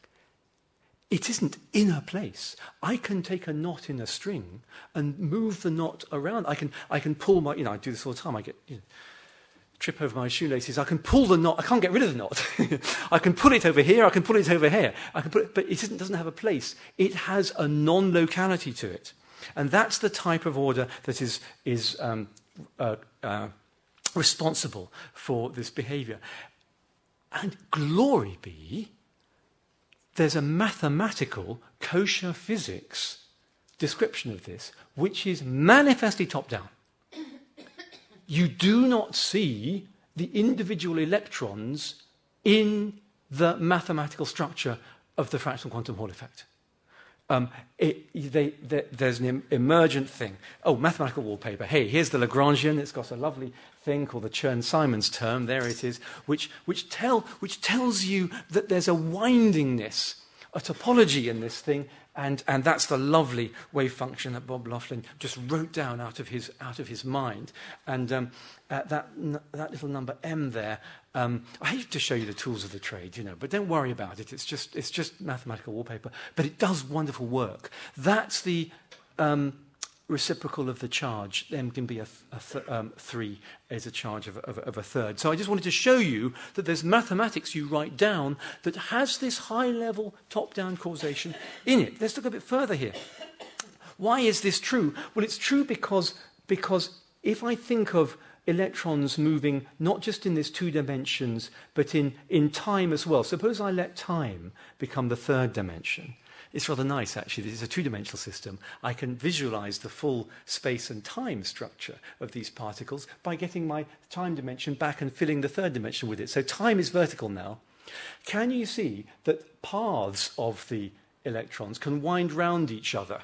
It isn't in a place. I can take a knot in a string and move the knot around. I can, I can pull my, you know, I do this all the time. I get, you know, trip over my shoelaces. I can pull the knot. I can't get rid of the knot. I can pull it over here. I can pull it over here. I can put it, but it isn't, doesn't have a place. It has a non-locality to it. And that's the type of order that is, is um, uh, uh, responsible for this behavior. And glory be, there's a mathematical, kosher physics description of this, which is manifestly top-down. You do not see the individual electrons in the mathematical structure of the fractional quantum Hall effect. Um, it, they, they, there's an em- emergent thing. Oh, mathematical wallpaper. Hey, here's the Lagrangian. It's got a lovely thing called the Chern-Simons term. There it is, which, which, tell, which tells you that there's a windingness, a topology in this thing, and, and that's the lovely wave function that Bob Laughlin just wrote down out of his, out of his mind. And um, uh, that, n- that little number m there, um, I hate to show you the tools of the trade, you know, but don't worry about it. It's just, it's just mathematical wallpaper. But it does wonderful work. That's the um, reciprocal of the charge. M can be a, th- a th- um, three is a charge of, of, of a third. So I just wanted to show you that there's mathematics you write down that has this high-level top-down causation in it. Let's look a bit further here. Why is this true? Well, it's true because, because if I think of electrons moving not just in these two dimensions, but in, in time as well. Suppose I let time become the third dimension. It's rather nice, actually. This is a two-dimensional system. I can visualize the full space and time structure of these particles by getting my time dimension back and filling the third dimension with it. So time is vertical now. Can you see that paths of the electrons can wind round each other?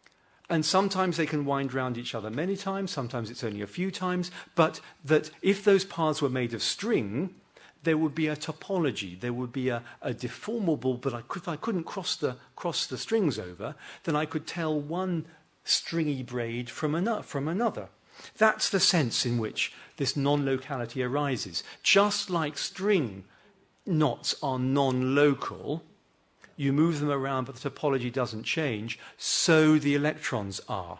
And sometimes they can wind round each other many times, sometimes it's only a few times, but that if those paths were made of string, there would be a topology, there would be a, a deformable, but I could, if I couldn't cross the, cross the strings over, then I could tell one stringy braid from, ano- from another. That's the sense in which this non-locality arises. Just like string knots are non-local, you move them around, but the topology doesn't change, so the electrons are.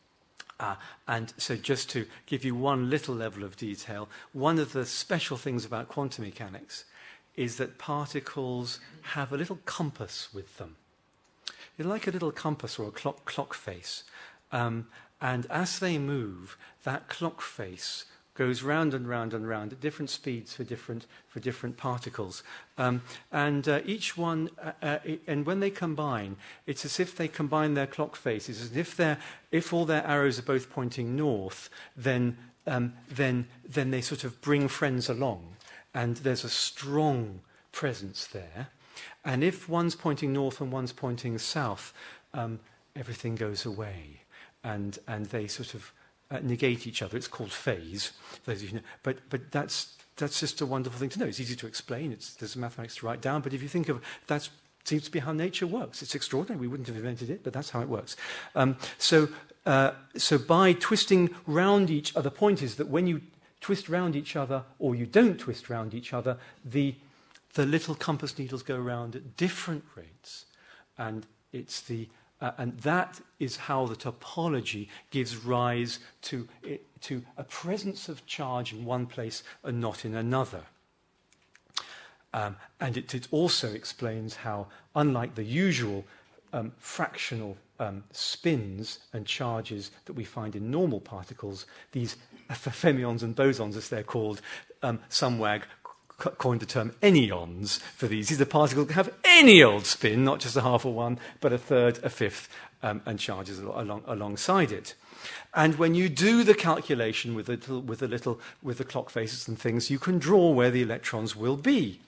Uh, and so just to give you one little level of detail, one of the special things about quantum mechanics is that particles have a little compass with them. They're like a little compass or a clock, clock face. Um, and as they move, that clock face goes round and round and round at different speeds for different for different particles, um, and uh, each one, uh, uh, it, and when they combine, it's as if they combine their clock faces. As if they're, if all their arrows are both pointing north, then um, then then they sort of bring friends along, and there's a strong presence there. And if one's pointing north and one's pointing south, um, everything goes away, and and they sort of Uh, negate each other. It's called phase. Those of you know, but but that's that's just a wonderful thing to know. It's easy to explain. It's, there's mathematics to write down. But if you think of that, seems to be how nature works. It's extraordinary. We wouldn't have invented it, but that's how it works. Um, so uh, so by twisting round each other, the point is that when you twist round each other or you don't twist round each other, the the little compass needles go around at different rates, and it's the Uh, and that is how the topology gives rise to, it, to a presence of charge in one place and not in another. Um, and it, it also explains how, unlike the usual um, fractional um, spins and charges that we find in normal particles, these fermions and bosons, as they're called, um, some wag c- coined the term anyons for these. These are particles that have any old spin, not just a half or one, but a third, a fifth, um, and charges along, alongside it. And when you do the calculation with a little, with a little, with the clock faces and things, you can draw where the electrons will be.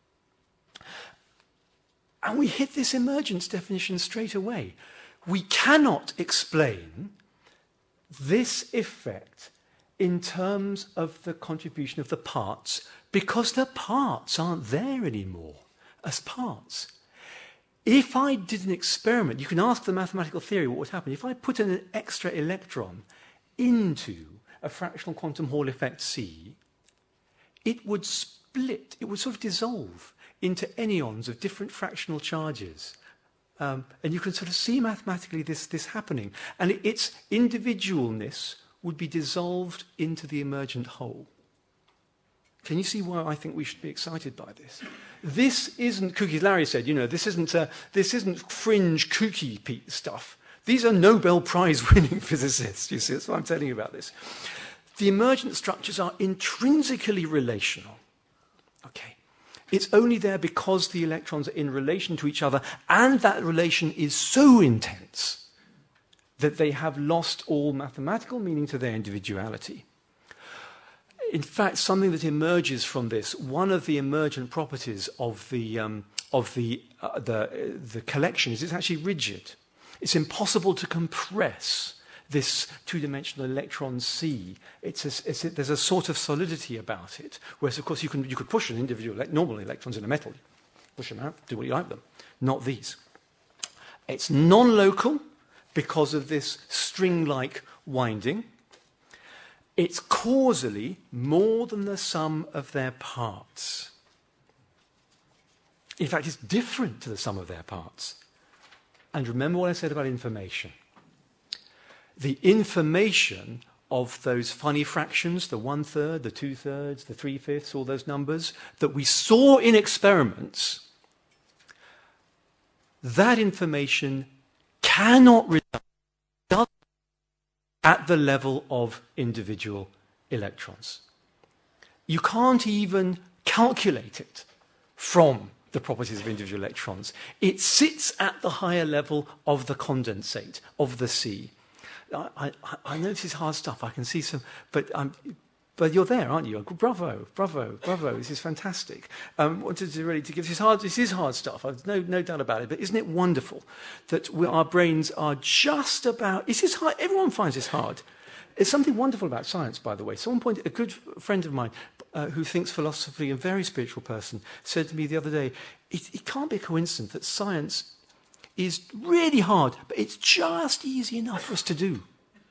And we hit this emergence definition straight away. We cannot explain this effect in terms of the contribution of the parts because the parts aren't there anymore as parts. If I did an experiment, you can ask the mathematical theory what would happen. If I put an extra electron into a fractional quantum Hall effect C, it would split, it would sort of dissolve into anyons of different fractional charges. Um, and you can sort of see mathematically this, this happening. And it, its individualness would be dissolved into the emergent whole. Can you see why I think we should be excited by this? This isn't kooky, Larry said, you know, this isn't, uh, this isn't fringe kooky stuff. These are Nobel Prize winning physicists. You see, that's why I'm telling you about this. The emergent structures are intrinsically relational. Okay. It's only there because the electrons are in relation to each other, and that relation is so intense that they have lost all mathematical meaning to their individuality. In fact, something that emerges from this, one of the emergent properties of the, um, of the, uh, the, the collection is it's actually rigid. It's impossible to compress this two-dimensional electron C. It's a, it's a, there's a sort of solidity about it, whereas, of course, you, can, you could push an individual normal electrons in a metal. Push them out, do what you like with them. Not these. It's non-local because of this string-like winding. It's causally more than the sum of their parts. In fact, it's different to the sum of their parts. And remember what I said about information. The information of those funny fractions, the one-third, the two-thirds, the three-fifths, all those numbers, that we saw in experiments, that information cannot result at the level of individual electrons. You can't even calculate it from the properties of individual electrons. It sits at the higher level of the condensate, of the C. I, I, I know this is hard stuff, I can see some, but um, but you're there, aren't you? Bravo, bravo, bravo, this is fantastic. Um, wanted to really to give this hard, this is hard stuff, I've no, no doubt about it, but isn't it wonderful that we, our brains are just about, this is hard, everyone finds this hard. There's something wonderful about science, by the way. Someone pointed, a good friend of mine uh, who thinks philosophy, a very spiritual person, said to me the other day, it, it can't be a coincidence that science is really hard, but it's just easy enough for us to do.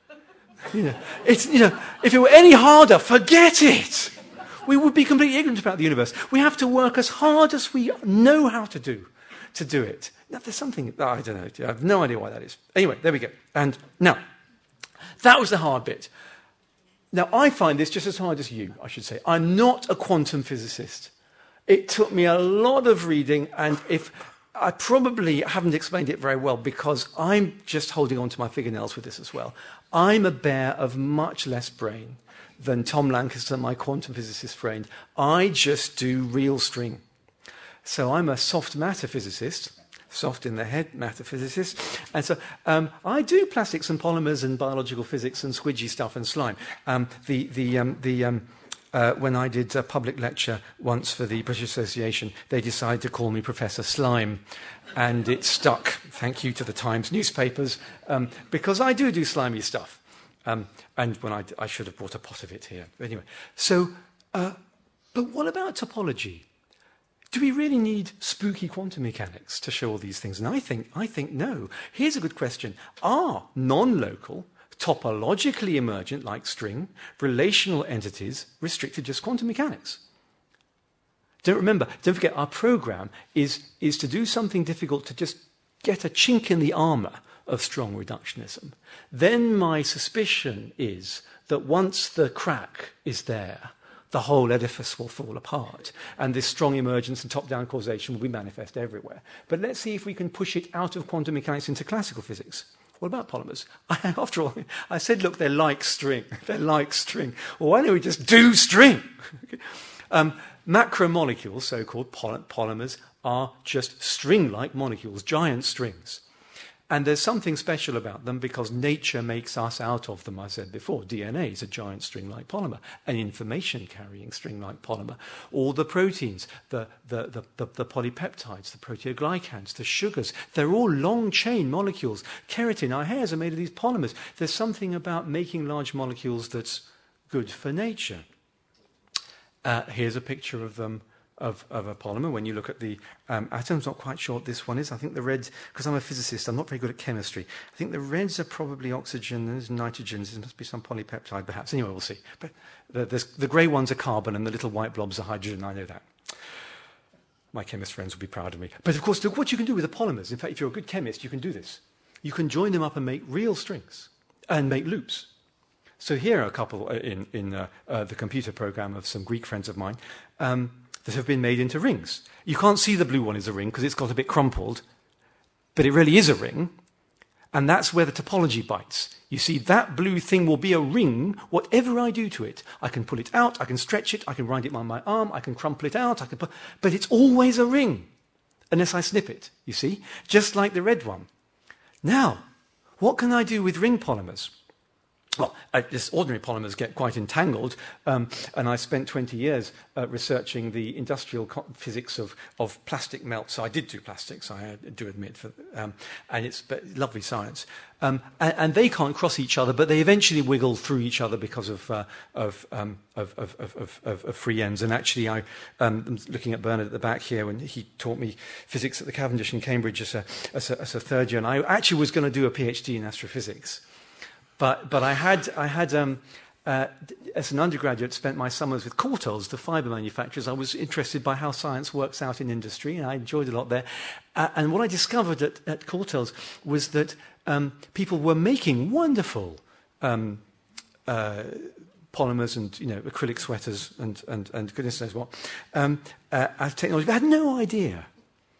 You know, it's, you know, if it were any harder, forget it. We would be completely ignorant about the universe. We have to work as hard as we know how to do to do it. Now, there's something, oh, I don't know, I have no idea why that is. Anyway, there we go. And now, that was the hard bit. Now, I find this just as hard as you, I should say. I'm not a quantum physicist. It took me a lot of reading, and if I probably haven't explained it very well because I'm just holding on to my fingernails with this as well. I'm a bear of much less brain than Tom Lancaster, my quantum physicist friend. I just do real string. So I'm a soft matter physicist, soft in the head matter physicist. And so um, I do plastics and polymers and biological physics and squidgy stuff and slime. Um, the, the, um, the, um, Uh, when I did a public lecture once for the British Association, they decided to call me Professor Slime. And it stuck, thank you to the Times newspapers, um, because I do do slimy stuff. Um, and when I, I should have brought a pot of it here. Anyway, so, uh, but what about topology? Do we really need spooky quantum mechanics to show all these things? And I think, I think no. Here's a good question. Are non-local, topologically emergent, like string, relational entities restricted just quantum mechanics? Don't remember, don't forget, our program is, is to do something difficult to just get a chink in the armour of strong reductionism, then my suspicion is that once the crack is there, the whole edifice will fall apart, and this strong emergence and top-down causation will be manifest everywhere. But let's see if we can push it out of quantum mechanics into classical physics. What about polymers? I, after all, I said, look, they're like string. They're like string. Well, why don't we just do string? um, macromolecules, so-called poly- polymers, are just string-like molecules, giant strings. And there's something special about them because nature makes us out of them, I said before. D N A is a giant string-like polymer, an information-carrying string-like polymer. All the proteins, the, the, the, the, the polypeptides, the proteoglycans, the sugars, they're all long-chain molecules. Keratin, our hairs are made of these polymers. There's something about making large molecules that's good for nature. Uh, here's a picture of them. Of, of a polymer. When you look at the um, atoms, not quite sure what this one is. I think the reds, because I'm a physicist, I'm not very good at chemistry. I think the reds are probably oxygen, there's nitrogen, there must be some polypeptide perhaps. Anyway, we'll see. But the, the grey ones are carbon and the little white blobs are hydrogen, I know that. My chemist friends will be proud of me. But of course, look what you can do with the polymers. In fact, if you're a good chemist, you can do this. You can join them up and make real strings and make loops. So here are a couple in, in uh, uh, the computer program of some Greek friends of mine. Um, that have been made into rings. You can't see the blue one is a ring because it's got a bit crumpled, but it really is a ring, and that's where the topology bites. You see, that blue thing will be a ring, whatever I do to it. I can pull it out, I can stretch it, I can wind it on my arm, I can crumple it out, I can put, but it's always a ring, unless I snip it, you see, just like the red one. Now, what can I do with ring polymers? Well, uh, this ordinary polymers get quite entangled, um, and I spent twenty years uh, researching the industrial co- physics of, of plastic melt. So I did do plastics, I do admit, for, um, and it's lovely science. Um, and, and they can't cross each other, but they eventually wiggle through each other because of uh, of, um, of, of, of, of, of free ends. And actually, I, um, I'm looking at Bernard at the back here, when he taught me physics at the Cavendish in Cambridge as a, as a, as a third year, and I actually was going to do a PhD in astrophysics. But but I had I had um, uh, as an undergraduate spent my summers with Courtaulds, the fibre manufacturers. I was interested by how science works out in industry, and I enjoyed a lot there. Uh, and what I discovered at, at Courtaulds was that um, people were making wonderful um, uh, polymers and you know acrylic sweaters and and, and goodness knows what um, uh, as technology, but I had no idea.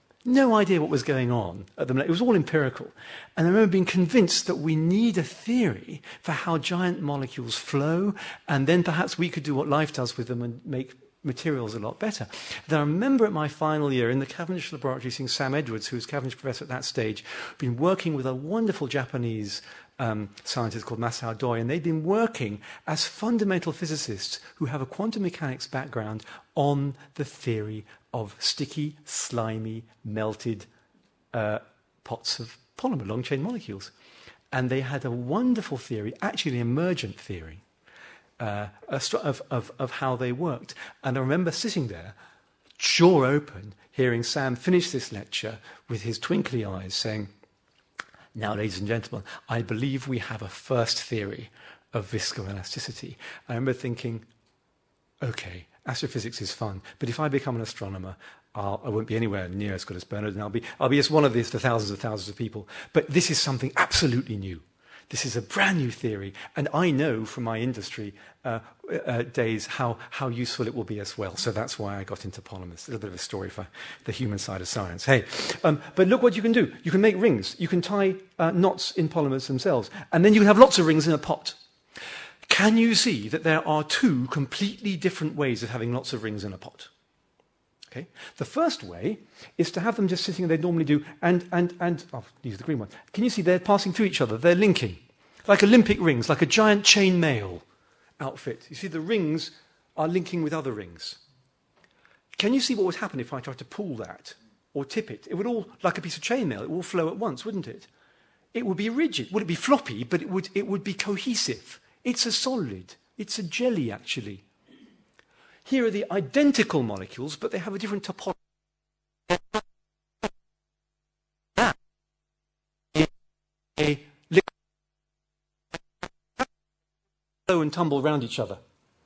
No idea what was going on at the moment. It was all empirical. And I remember being convinced that we need a theory for how giant molecules flow, and then perhaps we could do what life does with them and make materials a lot better. Then I remember at my final year in the Cavendish laboratory seeing Sam Edwards, who was Cavendish professor at that stage, been working with a wonderful Japanese um, scientist called Masao Doi, and they'd been working as fundamental physicists who have a quantum mechanics background on the theory of sticky, slimy, melted uh, pots of polymer, long-chain molecules. And they had a wonderful theory, actually an emergent theory, uh, of, of, of how they worked. And I remember sitting there, jaw open, hearing Sam finish this lecture with his twinkly eyes saying, "Now, ladies and gentlemen, I believe we have a first theory of viscoelasticity." I remember thinking, okay, astrophysics is fun, but if I become an astronomer, I'll, I won't be anywhere near as good as Bernard, and I'll be, I'll be just one of these to thousands and thousands of people. But this is something absolutely new. This is a brand new theory, and I know from my industry uh, uh, days how, how useful it will be as well. So that's why I got into polymers. A little bit of a story for the human side of science. Hey, um, but look what you can do. You can make rings. You can tie uh, knots in polymers themselves, and then you can have lots of rings in a pot. Can you see that there are two completely different ways of having lots of rings in a pot? Okay. The first way is to have them just sitting as they normally do, and, and, and oh, use the green one. Can you see they're passing through each other? They're linking. Like Olympic rings, like a giant chain mail outfit. You see the rings are linking with other rings. Can you see what would happen if I tried to pull that or tip it? It would all, like a piece of chain mail, it would all flow at once, wouldn't it? It would be rigid. Would it be floppy, but it would, it would be cohesive. It's a solid. It's a jelly, actually. Here are the identical molecules, but they have a different topology. A liquid flow and tumble around each other.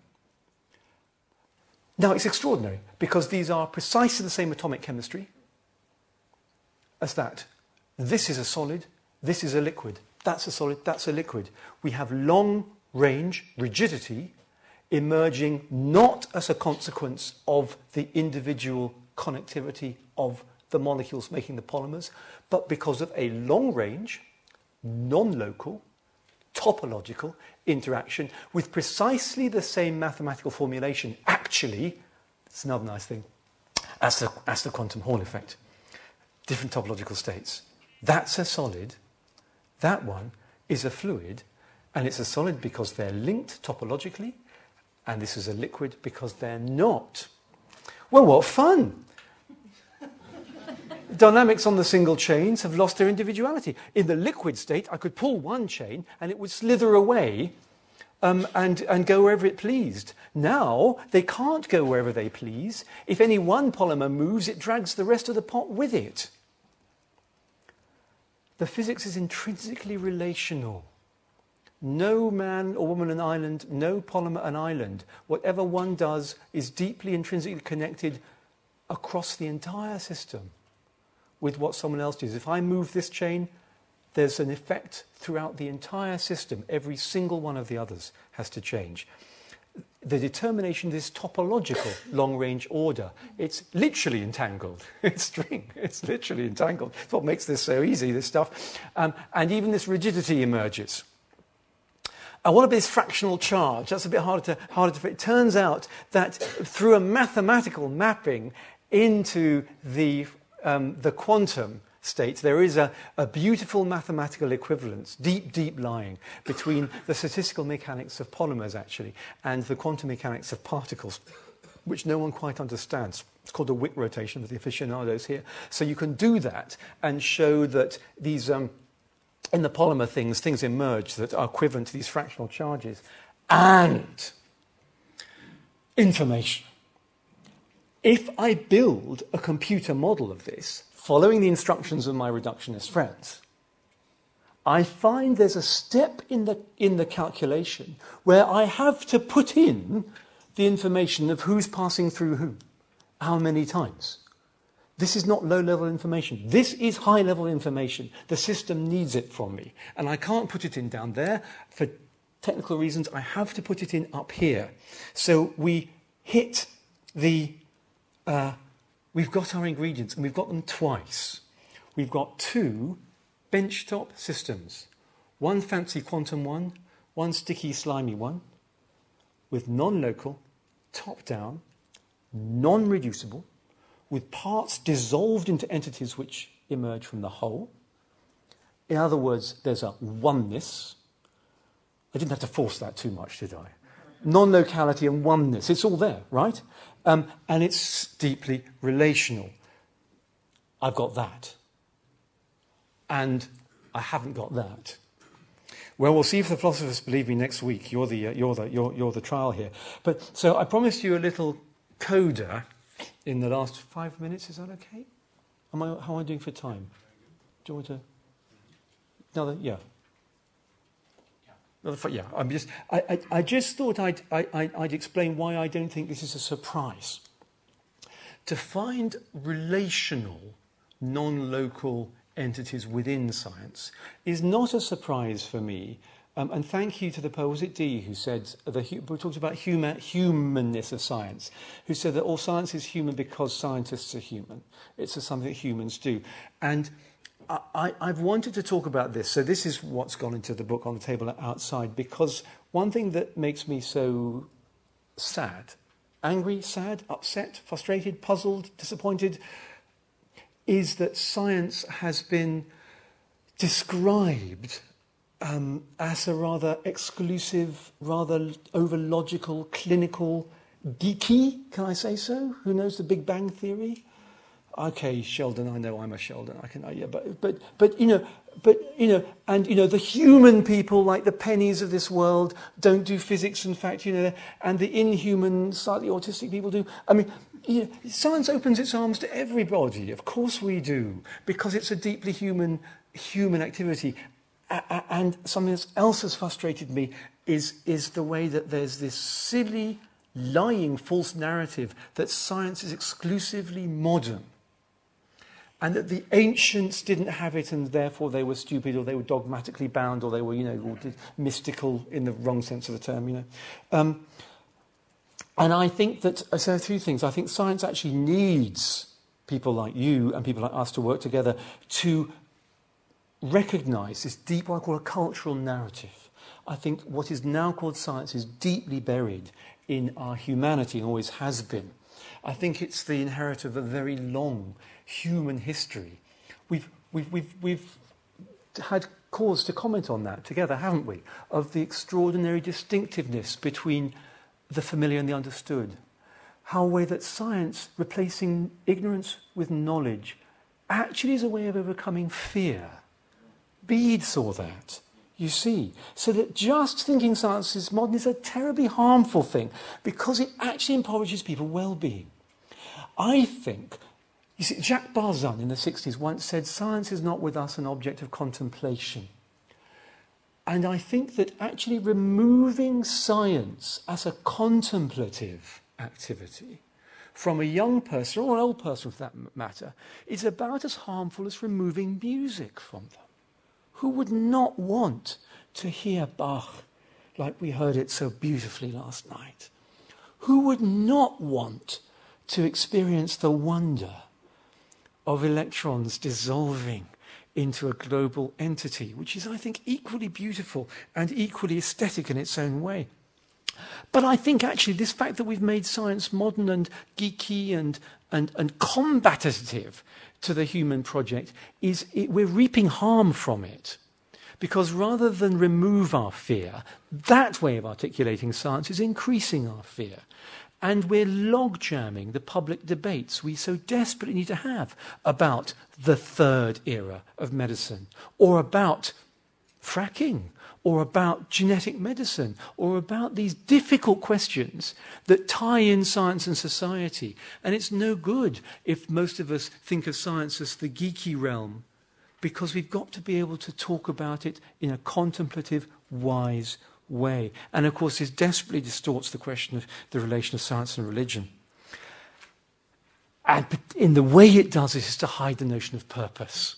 Now, it's extraordinary, because these are precisely the same atomic chemistry as that. This is a solid, this is a liquid. That's a solid, that's a liquid. We have long-range rigidity emerging not as a consequence of the individual connectivity of the molecules making the polymers, but because of a long-range, non-local, topological interaction with precisely the same mathematical formulation. Actually, it's another nice thing, as the, as the quantum Hall effect. Different topological states. That's a solid. That one is a fluid, and it's a solid because they're linked topologically, and this is a liquid because they're not. Well, what fun! Dynamics on the single chains have lost their individuality. In the liquid state, I could pull one chain and it would slither away um, and, and go wherever it pleased. Now, they can't go wherever they please. If any one polymer moves, it drags the rest of the pot with it. The physics is intrinsically relational. No man or woman an island, no polymer an island. Whatever one does is deeply intrinsically connected across the entire system with what someone else does. If I move this chain, there's an effect throughout the entire system. Every single one of the others has to change. The determination of this topological long-range order, it's literally entangled. It's string. It's literally entangled. It's what makes this so easy, this stuff. Um, and even this rigidity emerges. And what about this fractional charge? That's a bit harder to, harder to... It turns out that through a mathematical mapping into the Um, the quantum state, there is a, a beautiful mathematical equivalence, deep, deep lying, between the statistical mechanics of polymers, actually, and the quantum mechanics of particles, which no one quite understands. It's called the Wick rotation for the aficionados here. So you can do that and show that these, um, in the polymer things, things emerge that are equivalent to these fractional charges. And information. If I build a computer model of this, following the instructions of my reductionist friends, I find there's a step in the, in the calculation where I have to put in the information of who's passing through who, how many times. This is not low-level information. This is high-level information. The system needs it from me. And I can't put it in down there. For technical reasons, I have to put it in up here. So we hit the... Uh, we've got our ingredients, and we've got them twice. We've got two benchtop systems. One fancy quantum one, one sticky, slimy one, with non-local, top-down, non-reducible, with parts dissolved into entities which emerge from the whole. In other words, there's a oneness. I didn't have to force that too much, did I? Non-locality and oneness. It's all there, right? Um, and it's deeply relational. I've got that. And I haven't got that. Well, we'll see if the philosophers believe me next week. You're the, uh, you're the, you're, you're the trial here. But so I promised you a little coda in the last five minutes. Is that okay? Am I, how am I doing for time? Do you want to? Another, yeah. Yeah, I'm just, I, I, I just thought I'd, I, I'd explain why I don't think this is a surprise. To find relational, non-local entities within science is not a surprise for me. Um, and thank you to the poet, was it Dee, who said, the, who talked about human, humanness of science, who said that all science is human because scientists are human. It's something that humans do. And I, I've wanted to talk about this, so this is what's gone into the book on the table outside, because one thing that makes me so sad, angry, sad, upset, frustrated, puzzled, disappointed, is that science has been described um, as a rather exclusive, rather over-logical, clinical, geeky, can I say so? Who knows the Big Bang Theory? Okay, Sheldon, I know I'm a Sheldon. I can, yeah, but, but, but, you know, but, you know, and, you know, the human people, like the pennies of this world, don't do physics, in fact, you know, and the inhuman, slightly autistic people do. I mean, you know, science opens its arms to everybody. Of course we do, because it's a deeply human, human activity. A- a- and something else has frustrated me is, is the way that there's this silly, lying, false narrative that science is exclusively modern. and that the ancients didn't have it and therefore they were stupid or they were dogmatically bound or they were, you know, mystical in the wrong sense of the term, you know. Um, and I think that, so two things. I think science actually needs people like you and people like us to work together to recognise this deep, what I call a cultural narrative. I think what is now called science is deeply buried in our humanity and always has been. I think it's the inheritor of a very long human history. We've, we've, we've, we've had cause to comment on that together, haven't we? Of the extraordinary distinctiveness between the familiar and the understood. How a way that science, replacing ignorance with knowledge, actually is a way of overcoming fear. Bede saw that, you see. So that just thinking science is modern is a terribly harmful thing because it actually impoverishes people's well-being. I think, you see, Jacques Barzun in the sixties once said, science is not with us an object of contemplation. And I think that actually removing science as a contemplative activity from a young person, or an old person for that matter, is about as harmful as removing music from them. Who would not want to hear Bach like we heard it so beautifully last night? Who would not want to experience the wonder of electrons dissolving into a global entity, which is, I think, equally beautiful and equally aesthetic in its own way? But I think actually this fact that we've made science modern and geeky and, and, and combative to the human project is it, we're reaping harm from it. Because rather than remove our fear, that way of articulating science is increasing our fear. And we're log-jamming the public debates we so desperately need to have about the third era of medicine, or about fracking, or about genetic medicine, or about these difficult questions that tie in science and society. And it's no good if most of us think of science as the geeky realm, because we've got to be able to talk about it in a contemplative, wise way. And of course, this desperately distorts the question of the relation of science and religion. And in the way it does it is to hide the notion of purpose.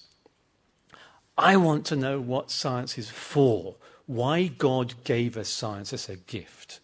I want to know what science is for, why God gave us science as a gift.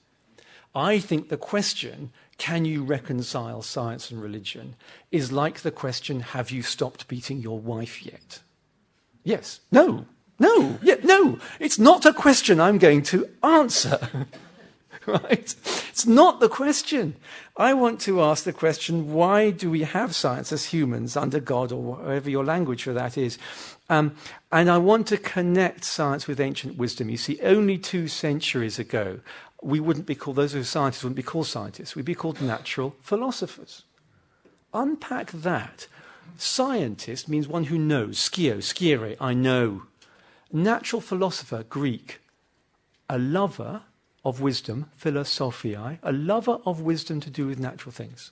I think the question, can you reconcile science and religion, is like the question, have you stopped beating your wife yet? Yes. No. No. Yeah, no. It's not a question I'm going to answer. Right? It's not the question. I want to ask the question, why do we have science as humans under God, or whatever your language for that is? Um, and I want to connect science with ancient wisdom. You see, only two centuries ago, we wouldn't be called, those who are scientists wouldn't be called scientists. We'd be called natural philosophers. Unpack that. Scientist means one who knows. Skio, skiere, I know. Natural philosopher, Greek. A lover of wisdom, philosophiae, a lover of wisdom to do with natural things.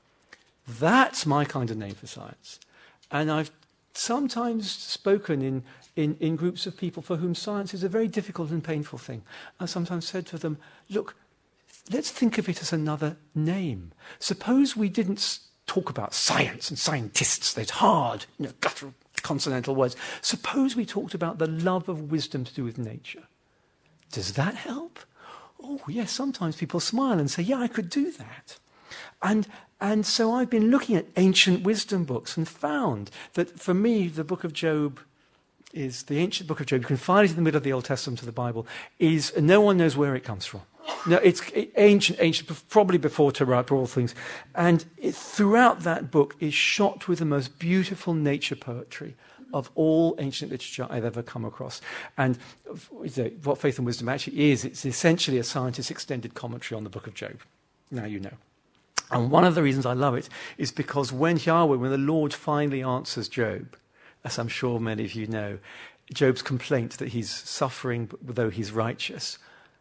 That's my kind of name for science. And I've sometimes spoken in, in, in groups of people for whom science is a very difficult and painful thing. I've sometimes said to them, look, let's think of it as another name. Suppose we didn't talk about science and scientists, those hard, you know, guttural consonantal words. Suppose we talked about the love of wisdom to do with nature. Does that help? Oh, yes, sometimes people smile and say, yeah, I could do that. And and so I've been looking at ancient wisdom books and found that for me, the book of Job is, the ancient book of Job, you can find it in the middle of the Old Testament of the Bible, is, no one knows where it comes from. No, it's ancient, ancient, probably before Torah, for all things. And it, throughout that book is shot with the most beautiful nature poetry of all ancient literature I've ever come across. And what Faith and Wisdom actually is, it's essentially a scientist's extended commentary on the book of Job. Now you know. And one of the reasons I love it is because when Yahweh, when the Lord finally answers Job, as I'm sure many of you know, Job's complaint that he's suffering though he's righteous,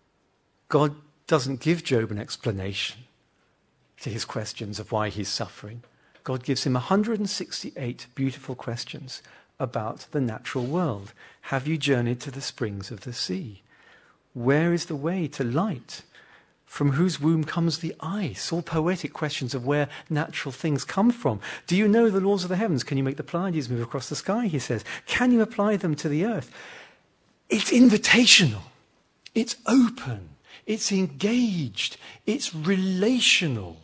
God doesn't give Job an explanation to his questions of why he's suffering. God gives him one hundred sixty-eight beautiful questions about the natural world. Have you journeyed to the springs of the sea? Where is the way to light? From whose womb comes the ice? All poetic questions of where natural things come from. Do you know the laws of the heavens? Can you make the Pleiades move across the sky, he says? Can you apply them to the earth? It's invitational. It's open. It's engaged. It's relational.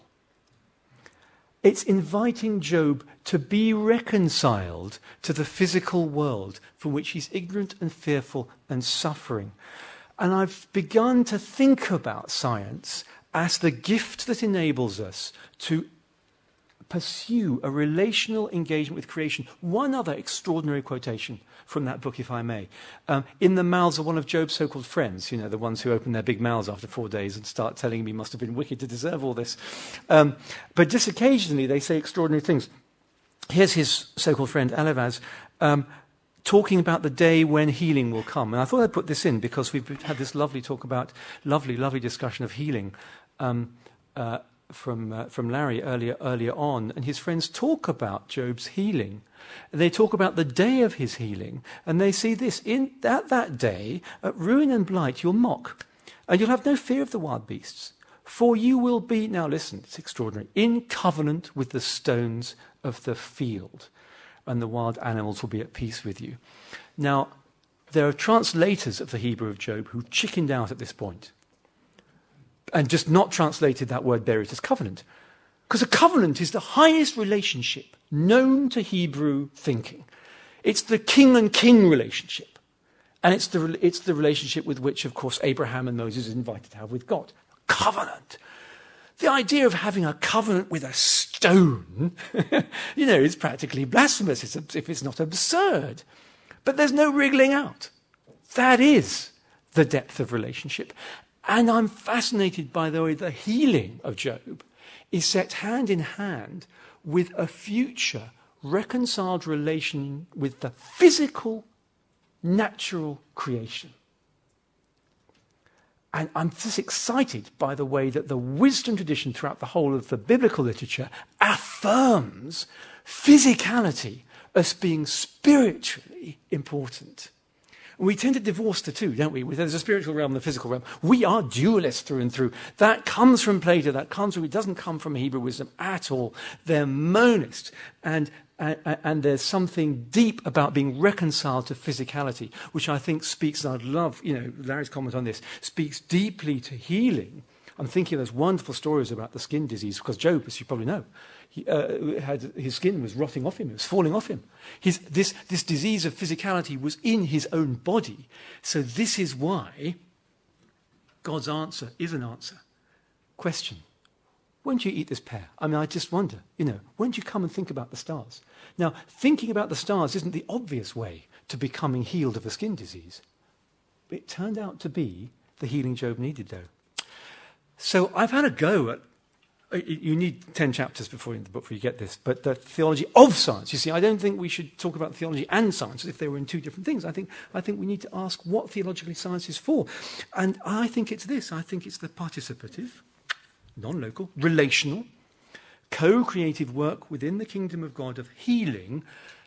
It's inviting Job to be reconciled to the physical world from which he's ignorant and fearful and suffering. And I've begun to think about science as the gift that enables us to pursue a relational engagement with creation. One other extraordinary quotation from that book, if I may. Um, in the mouths of one of Job's so-called friends, you know, the ones who open their big mouths after four days and start telling him he must have been wicked to deserve all this. Um, but just occasionally they say extraordinary things. Here's his so-called friend, Eliphaz, um, talking about the day when healing will come. And I thought I'd put this in because we've had this lovely talk about, lovely, lovely discussion of healing um, uh, from uh, from Larry earlier earlier on. And his friends talk about Job's healing. They talk about the day of his healing. And they see this, in at that day, at ruin and blight, you'll mock. And you'll have no fear of the wild beasts. For you will be, now listen, it's extraordinary, in covenant with the stones of the field. And the wild animals will be at peace with you. Now, there are translators of the Hebrew of Job who chickened out at this point and just not translated that word buried as covenant. Because a covenant is the highest relationship known to Hebrew thinking. It's the king and king relationship. And it's the, it's the relationship with which, of course, Abraham and Moses is invited to have with God. Covenant. The idea of having a covenant with a stone, you know, is practically blasphemous if it's not absurd. But there's no wriggling out. That is the depth of relationship. And I'm fascinated by the way the healing of Job is set hand in hand with a future reconciled relation with the physical, natural creation. And I'm just excited by the way that the wisdom tradition throughout the whole of the biblical literature affirms physicality as being spiritually important. And we tend to divorce the two, don't we? There's a spiritual realm and a physical realm. We are dualists through and through. That comes from Plato. That comes from, it doesn't come from Hebrew wisdom at all. They're monists. And And, and there's something deep about being reconciled to physicality, which I think speaks, and I'd love, you know, Larry's comment on this, speaks deeply to healing. I'm thinking of those wonderful stories about the skin disease, because Job, as you probably know, he, uh, had, his skin was rotting off him, it was falling off him. His, this, this disease of physicality was in his own body. So this is why God's answer is an answer. Question. Won't you eat this pear? I mean, I just wonder, you know, won't you come and think about the stars? Now, thinking about the stars isn't the obvious way to becoming healed of a skin disease. It turned out to be the healing Job needed, though. So I've had a go at, you need ten chapters before in the book before you get this, but the theology of science. You see, I don't think we should talk about theology and science as if they were in two different things. I think, I think we need to ask what theologically science is for. And I think it's this. I think it's the participative, non-local, relational, co-creative work within the kingdom of God of healing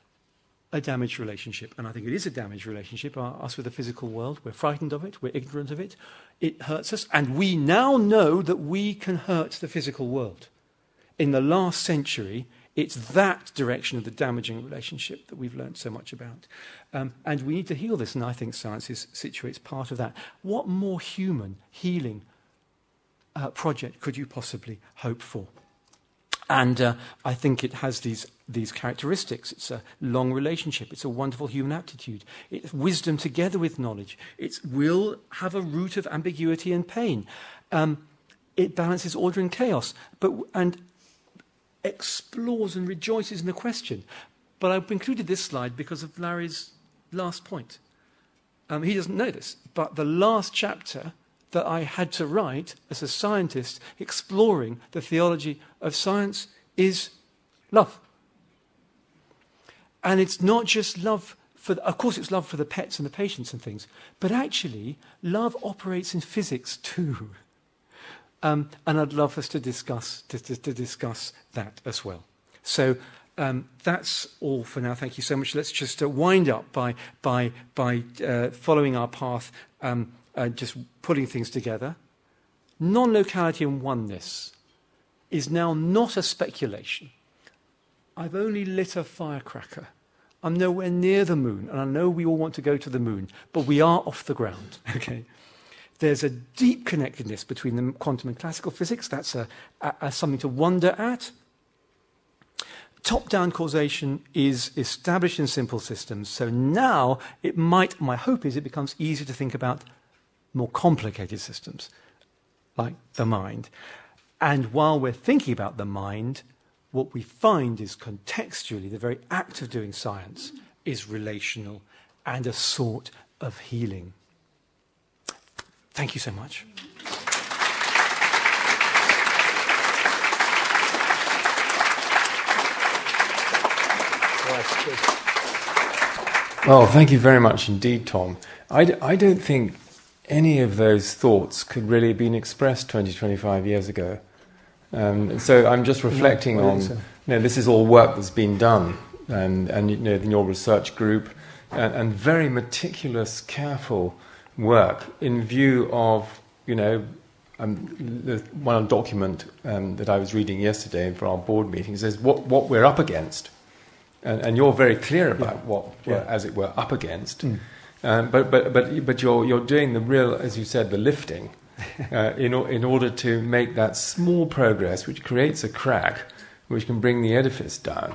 a damaged relationship. And I think it is a damaged relationship, us with the physical world. We're frightened of it. We're ignorant of it. It hurts us. And we now know that we can hurt the physical world. In the last century, it's that direction of the damaging relationship that we've learned so much about. Um, and we need to heal this, and I think science is, situates part of that. What more human healing Uh, project could you possibly hope for? And uh, I think it has these these characteristics. It's a long relationship. It's a wonderful human aptitude. It's wisdom together with knowledge. It will have a root of ambiguity and pain. Um, it balances order and chaos, but and explores and rejoices in the question. But I've included this slide because of Larry's last point. Um, he doesn't know this, but the last chapter that I had to write as a scientist exploring the theology of science is love. And it's not just love for, the, of course it's love for the pets and the patients and things, but actually love operates in physics too. Um, and I'd love us to discuss, to, to, to discuss that as well. So um, that's all for now. Thank you so much. Let's just uh, wind up by, by, by uh, following our path, um, Uh, just putting things together. non-locality and oneness is now not a speculation. I've only lit a firecracker. I'm nowhere near the moon, and I know we all want to go to the moon, but we are off the ground, okay? There's a deep connectedness between the quantum and classical physics. That's a, a, a something to wonder at. Top-down causation is established in simple systems, so now it might, my hope is it becomes easier to think about more complicated systems, like the mind. And while we're thinking about the mind, what we find is contextually, the very act of doing science is relational and a sort of healing. Thank you so much. Well, thank you very much indeed, Tom. I, d- I don't think any of those thoughts could really have been expressed twenty, twenty-five years ago. Um, so I'm just reflecting no, on, so. you know, this is all work that's been done, and, and you know, in your research group, and, and very meticulous, careful work in view of, you know, um, the one document um, that I was reading yesterday for our board meeting says what, what we're up against. And, and you're very clear about yeah. what we're, yeah. as it were, up against. Mm. Um, but but but but you're you're doing the real, as you said, the lifting, uh, in in order to make that small progress, which creates a crack, which can bring the edifice down.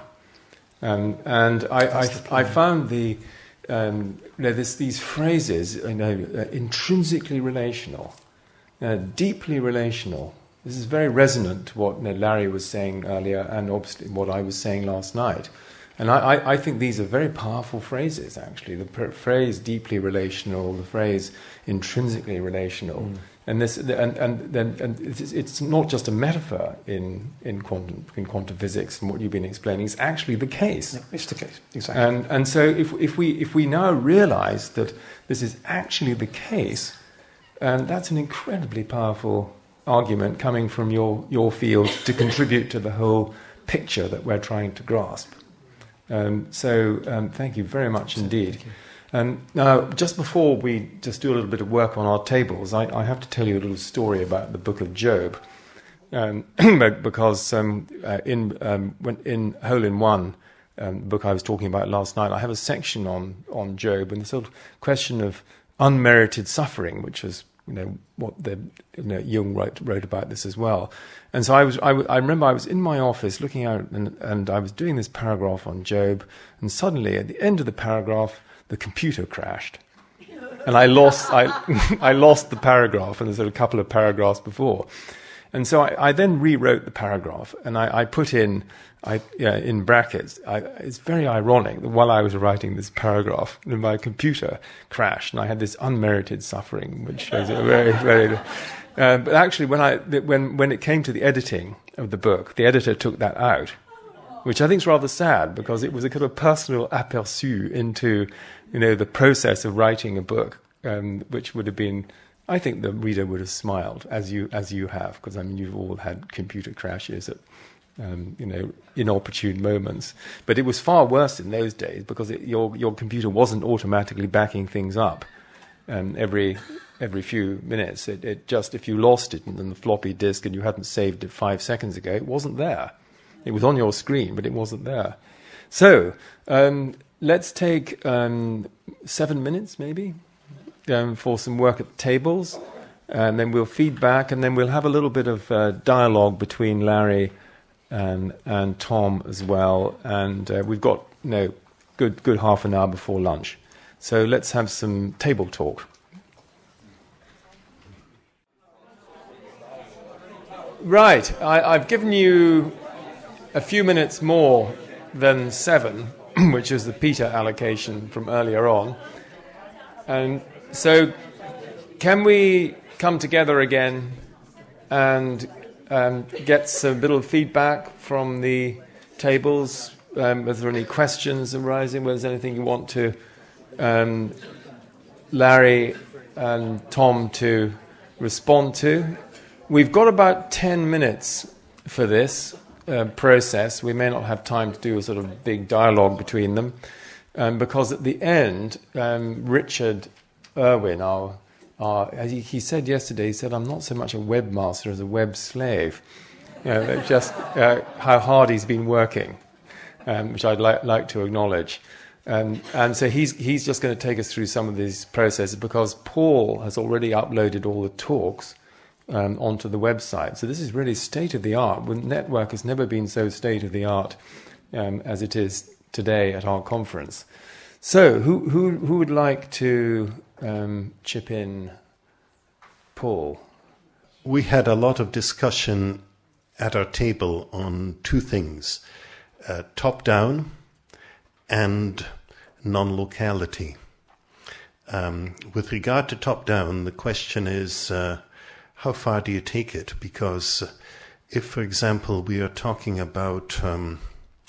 Um, and I I, I found the um, you know this, these phrases, you know, uh, intrinsically relational, uh, deeply relational. This is very resonant to what, you know, Larry was saying earlier, and obviously what I was saying last night. And I, I, I think these are very powerful phrases, actually. The pr- phrase deeply relational, the phrase intrinsically relational. Mm. And this, and, and, and, and it's, it's not just a metaphor in, in, quantum, in quantum physics and what you've been explaining, it's actually the case. Yeah, it's the case, exactly. And, and so if, if, we, if we now realize that this is actually the case, and that's an incredibly powerful argument coming from your, your field to contribute to the whole picture that we're trying to grasp. Um, so um, thank you very much indeed. Um, now, just before we just do a little bit of work on our tables, I, I have to tell you a little story about the book of Job, um, because um, uh, in um, when, in Hole in One, um, the book I was talking about last night, I have a section on on Job and the sort of question of unmerited suffering, which is, you know, what the, you know, Jung wrote, wrote about this as well. And so I was, I, I remember I was in my office looking out, and, and I was doing this paragraph on Job, and suddenly at the end of the paragraph, the computer crashed, and I lost, I, I lost the paragraph, and there's a couple of paragraphs before, and so I, I then rewrote the paragraph, and I, I put in, I, yeah, in brackets. I, it's very ironic that while I was writing this paragraph, my computer crashed, and I had this unmerited suffering, which shows it very, very. Uh, but actually, when I when when it came to the editing of the book, the editor took that out, which I think is rather sad, because it was a kind of personal aperçu into, you know, the process of writing a book, um, which would have been. I think the reader would have smiled, as you as you have, because I mean you've all had computer crashes at, um, you know, inopportune moments. But it was far worse in those days, because it, your your computer wasn't automatically backing things up um, every every few minutes. It, it just, if you lost it in the floppy disk and you hadn't saved it five seconds ago, it wasn't there. It was on your screen, but it wasn't there. So um, let's take um, seven minutes, maybe. Um, for some work at the tables, and then we'll feed back, and then we'll have a little bit of uh, dialogue between Larry and and Tom as well. And uh, we've got, you know, good good half an hour before lunch, so let's have some table talk. Right, I, I've given you a few minutes more than seven, which is the Peter allocation from earlier on, and. So, can we come together again and um, get some little feedback from the tables? Um, is there any questions arising? Was there anything you want to, um, Larry and Tom, to respond to? We've got about ten minutes for this uh, process. We may not have time to do a sort of big dialogue between them, um, because at the end, um, Richard Irwin, our are, as he, he said yesterday, he said, I'm not so much a webmaster as a web slave. You know, just uh, how hard he's been working, um, which I'd li- like to acknowledge. Um, and so he's he's just going to take us through some of these processes, because Paul has already uploaded all the talks um, onto the website. So this is really state-of-the-art. The network has never been so state-of-the-art um, as it is today at our conference. So who who who would like to um, chip in? Paul? We had a lot of discussion at our table on two things, uh, top-down and non-locality. Um, with regard to top-down, the question is, uh, how far do you take it? Because if, for example, we are talking about um,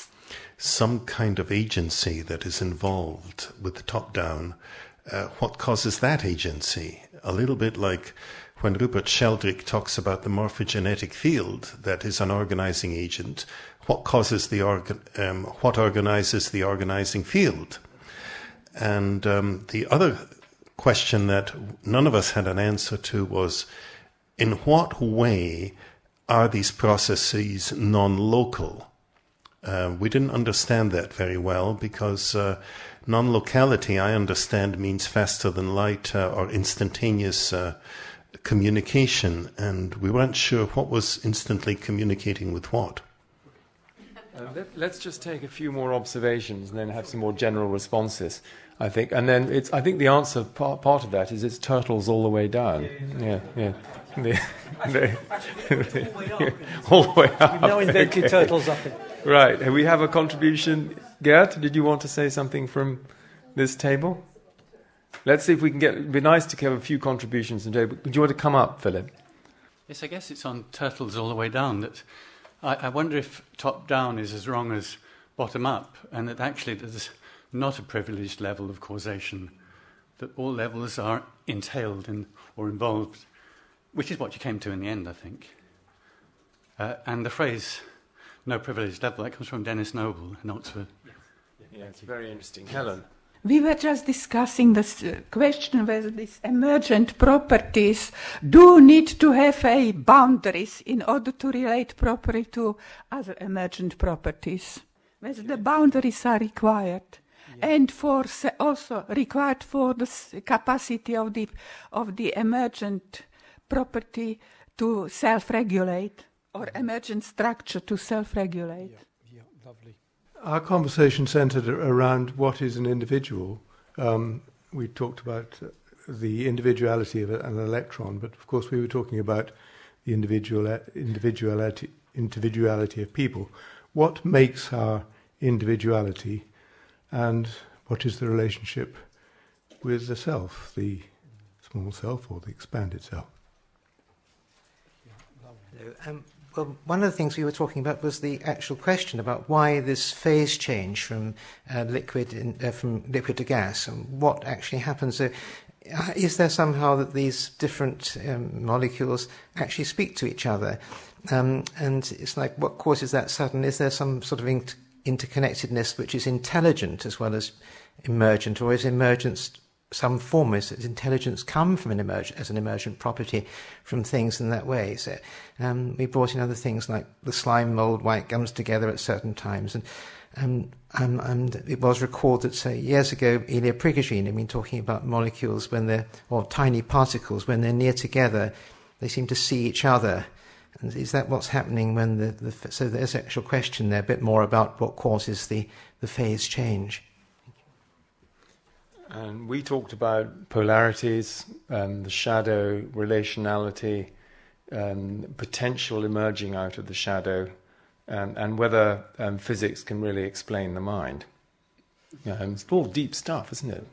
some kind of agency that is involved with the top-down, uh, what causes that agency? A little bit like when Rupert Sheldrake talks about the morphogenetic field that is an organizing agent, what causes the organ, um, what organizes the organizing field? And um, the other question that none of us had an answer to was, in what way are these processes non-local? Uh, we didn't understand that very well, because uh, non-locality, I understand, means faster than light uh, or instantaneous uh, communication, and we weren't sure what was instantly communicating with what. Uh, let, let's just take a few more observations and then have some more general responses, I think. And then it's, I think the answer, part, part of that is it's turtles all the way down. Yeah, yeah. yeah. the, the, all the way up. We've now invented okay. turtles up. In. Right. We have a contribution. Gert, did you want to say something from this table? Let's see if we can get... It'd be nice to have a few contributions today. But do you want to come up, Philip? Yes, I guess it's on turtles all the way down. That I, I wonder if top-down is as wrong as bottom-up, and that actually there's not a privileged level of causation, that all levels are entailed in, or involved, which is what you came to in the end, I think. Uh, and the phrase, no privileged level, that comes from Dennis Noble in Oxford. Yeah, it's very interesting. Helen? We were just discussing this uh, question whether these emergent properties do need to have a boundaries in order to relate properly to other emergent properties. Whether the boundaries are required, yeah. and for se- also required for the s- capacity of the of the emergent property to self-regulate, or emergent structure to self-regulate. Yeah, yeah, lovely. Our conversation centred around what is an individual. Um, we talked about the individuality of an electron, but of course we were talking about the individual individuality individuality of people. What makes our individuality, and what is the relationship with the self, the small self or the expanded self? Um, well, one of the things we were talking about was the actual question about why this phase change from uh, liquid in, uh, from liquid to gas, and what actually happens. Uh, is there somehow that these different um, molecules actually speak to each other? Um, and it's like, what causes that sudden? Is there some sort of inter- interconnectedness which is intelligent as well as emergent, or is emergence some form? Is intelligence come from an emergent, as an emergent property from things in that way? So um, we brought in other things like the slime mold, why it comes together at certain times, and um, um, and it was recorded that, say, years ago, Ilya Prigogine had been talking about molecules when they're, or tiny particles, when they're near together, they seem to see each other. And is that what's happening when the, the so there's an actual question there, a bit more about what causes the, the phase change. And we talked about polarities, um, the shadow, relationality, um, potential emerging out of the shadow, um, and whether um, physics can really explain the mind. Um, it's all deep stuff, isn't it?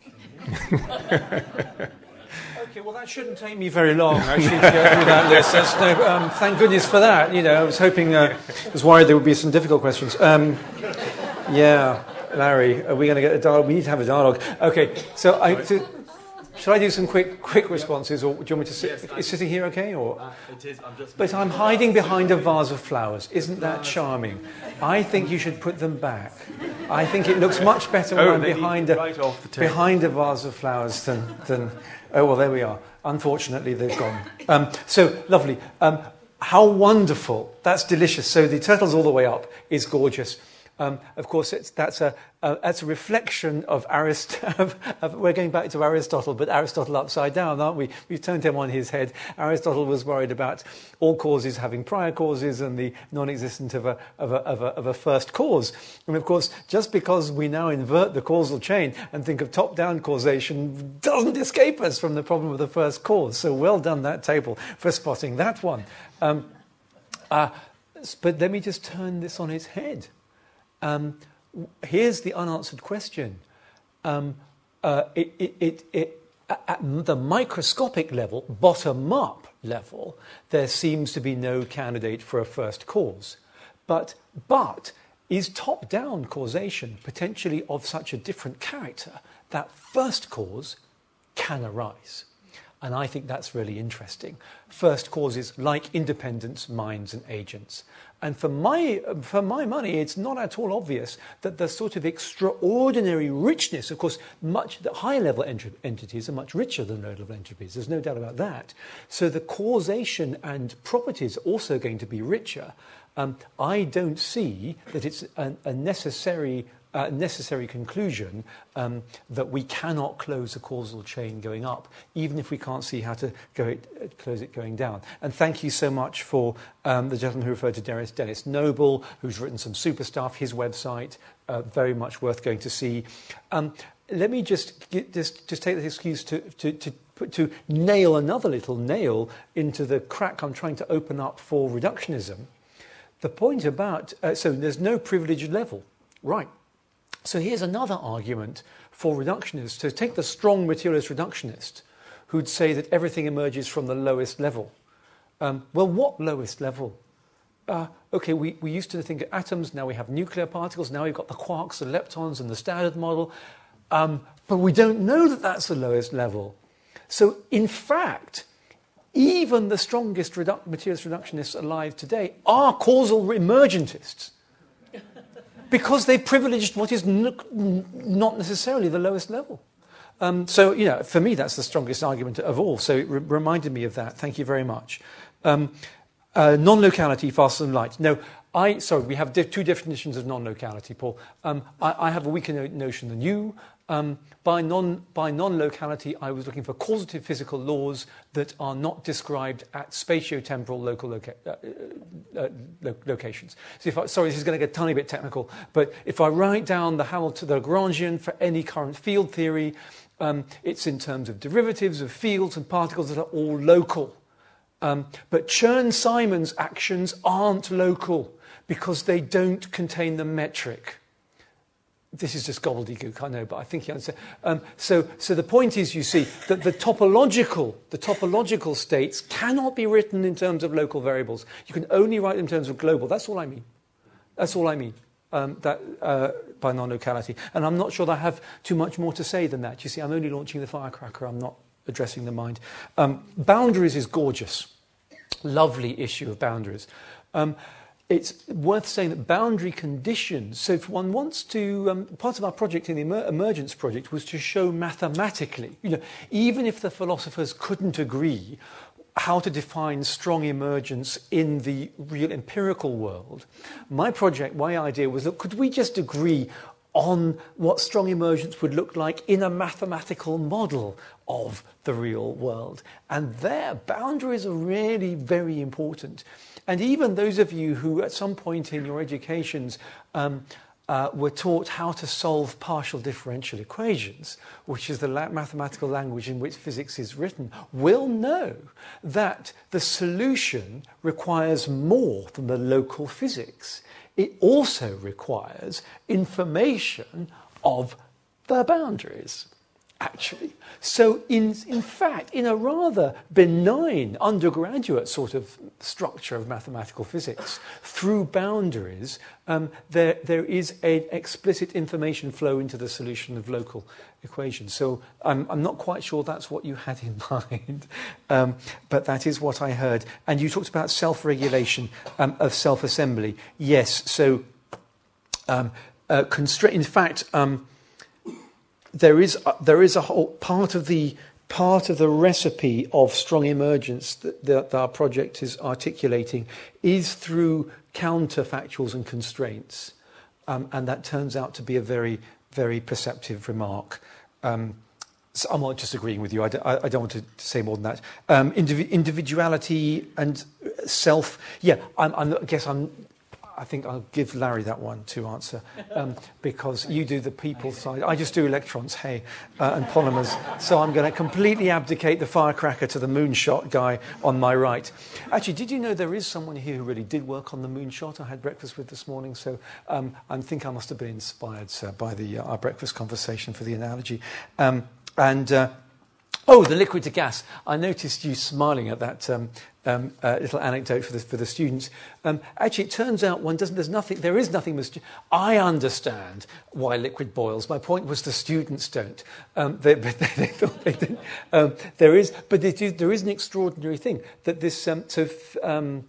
Okay, well, that shouldn't take me very long, actually, to go through that list. That's no, um, thank goodness for that. You know, I was hoping, uh, I was worried there would be some difficult questions. Um, yeah. Larry, are we going to get a dialogue? We need to have a dialogue. Okay, so I... So, Shall I do some quick quick responses, or do you want me to sit? Yes, is sitting here okay? Or Uh, it is. I'm just. but I'm hiding behind a vase of flowers. Isn't that charming? I think you should put them back. I think it looks much better when Oh, I'm they behind need a right off the table. behind a vase of flowers than than. Oh well, there we are. Unfortunately, they've gone. Um, so lovely. Um, how wonderful! That's delicious. So the turtles all the way up is gorgeous. Um, of course, it's, that's a uh, that's a reflection of Aristotle. We're going back to Aristotle, but Aristotle upside down, aren't we? We've turned him on his head. Aristotle was worried about all causes having prior causes and the non-existence of a of a, of a of a first cause. And of course, just because we now invert the causal chain and think of top-down causation doesn't escape us from the problem of the first cause. So well done, that table, for spotting that one. Um, uh, but let me just turn this on its head. Um, here's the unanswered question. Um, uh, it, it, it, it, at the microscopic level, bottom-up level, there seems to be no candidate for a first cause. But, but is top-down causation potentially of such a different character that first cause can arise? And I think that's really interesting. First causes like independence, minds, and agents. And for my, for my money, it's not at all obvious that the sort of extraordinary richness, of course, much the high-level ent- entities are much richer than low-level entities. There's no doubt about that. So the causation and properties are also going to be richer. Um, I don't see that it's a, a necessary Uh, necessary conclusion um, that we cannot close a causal chain going up, even if we can't see how to go it, uh, close it going down. And thank you so much for um, the gentleman who referred to Dennis, Dennis Noble, who's written some super stuff, his website, uh, very much worth going to see. Um, let me just, get, just just take this excuse to, to, to, to nail another little nail into the crack I'm trying to open up for reductionism. The point about, uh, so there's no privileged level, right? So here's another argument for reductionists. So take the strong materialist reductionist who'd say that everything emerges from the lowest level. Um, well, what lowest level? Uh, okay, we, we used to think of atoms, now we have nuclear particles, now we've got the quarks, the leptons, and the Standard Model. Um, but we don't know that that's the lowest level. So in fact, even the strongest redu- materialist reductionists alive today are causal emergentists. Because they privileged what is n- not necessarily the lowest level. Um, so, you know, for me, that's the strongest argument of all. So it re- reminded me of that. Thank you very much. Um, uh, non-locality, faster than light. No, I, sorry, we have di- two definitions of non-locality, Paul. Um, I, I have a weaker no- notion than you. Um, by, non, by non-locality, I was looking for causative physical laws that are not described at spatio-temporal local loca- uh, uh, lo- locations. So if I, sorry, this is going to get a tiny bit technical, but if I write down the Hamilton, the Lagrangian for any current field theory, um, it's in terms of derivatives of fields and particles that are all local. Um, but Chern-Simons actions aren't local because they don't contain the metric. This is just gobbledygook, I know, but I think you understand. Um, so, so the point is, you see, that the topological, the topological states cannot be written in terms of local variables. You can only write them in terms of global. That's all I mean. That's all I mean um, that, uh, by non-locality. And I'm not sure that I have too much more to say than that. You see, I'm only launching the firecracker. I'm not addressing the mind. Um, boundaries is gorgeous. Lovely issue of boundaries. Um, It's worth saying that boundary conditions, so if one wants to, um, part of our project in the Emer- Emergence Project was to show mathematically, you know, even if the philosophers couldn't agree how to define strong emergence in the real empirical world, my project, my idea was, look, could we just agree on what strong emergence would look like in a mathematical model of the real world? And there, boundaries are really very important. And even those of you who at some point in your educations um, uh, were taught how to solve partial differential equations, which is the la- mathematical language in which physics is written, will know that the solution requires more than the local physics. It also requires information of the boundaries. actually. So, in, in fact, in a rather benign undergraduate sort of structure of mathematical physics, through boundaries, um, there, there is an explicit information flow into the solution of local equations. So I'm, I'm not quite sure that's what you had in mind, um, but that is what I heard. And you talked about self-regulation um, of self-assembly. Yes, so um, uh, constra- in fact... Um, There is uh, there is a whole part of the part of the recipe of strong emergence that, that our project is articulating is through counterfactuals and constraints, um, and that turns out to be a very very perceptive remark. Um, so I'm not just agreeing with you. I, d- I don't want to say more than that. Um, indiv- individuality and self. Yeah, I'm, I'm, I guess I'm. I think I'll give Larry that one to answer, um, because you do the people side. I just do electrons, hey, uh, and polymers. So I'm going to completely abdicate the firecracker to the moonshot guy on my right. Actually, did you know there is someone here who really did work on the moonshot I had breakfast with this morning? So um, I think I must have been inspired, sir, by the, uh, our breakfast conversation for the analogy. Um, and... Uh, Oh, the liquid to gas. I noticed you smiling at that um, um, uh, little anecdote for the, for the students. Um, actually, it turns out one doesn't. There's nothing. There is nothing. Myster- I understand why liquid boils. My point was the students don't. Um, they, but they, they thought they didn't. Um, there is, but they do, there is an extraordinary thing that this. Um, so, um,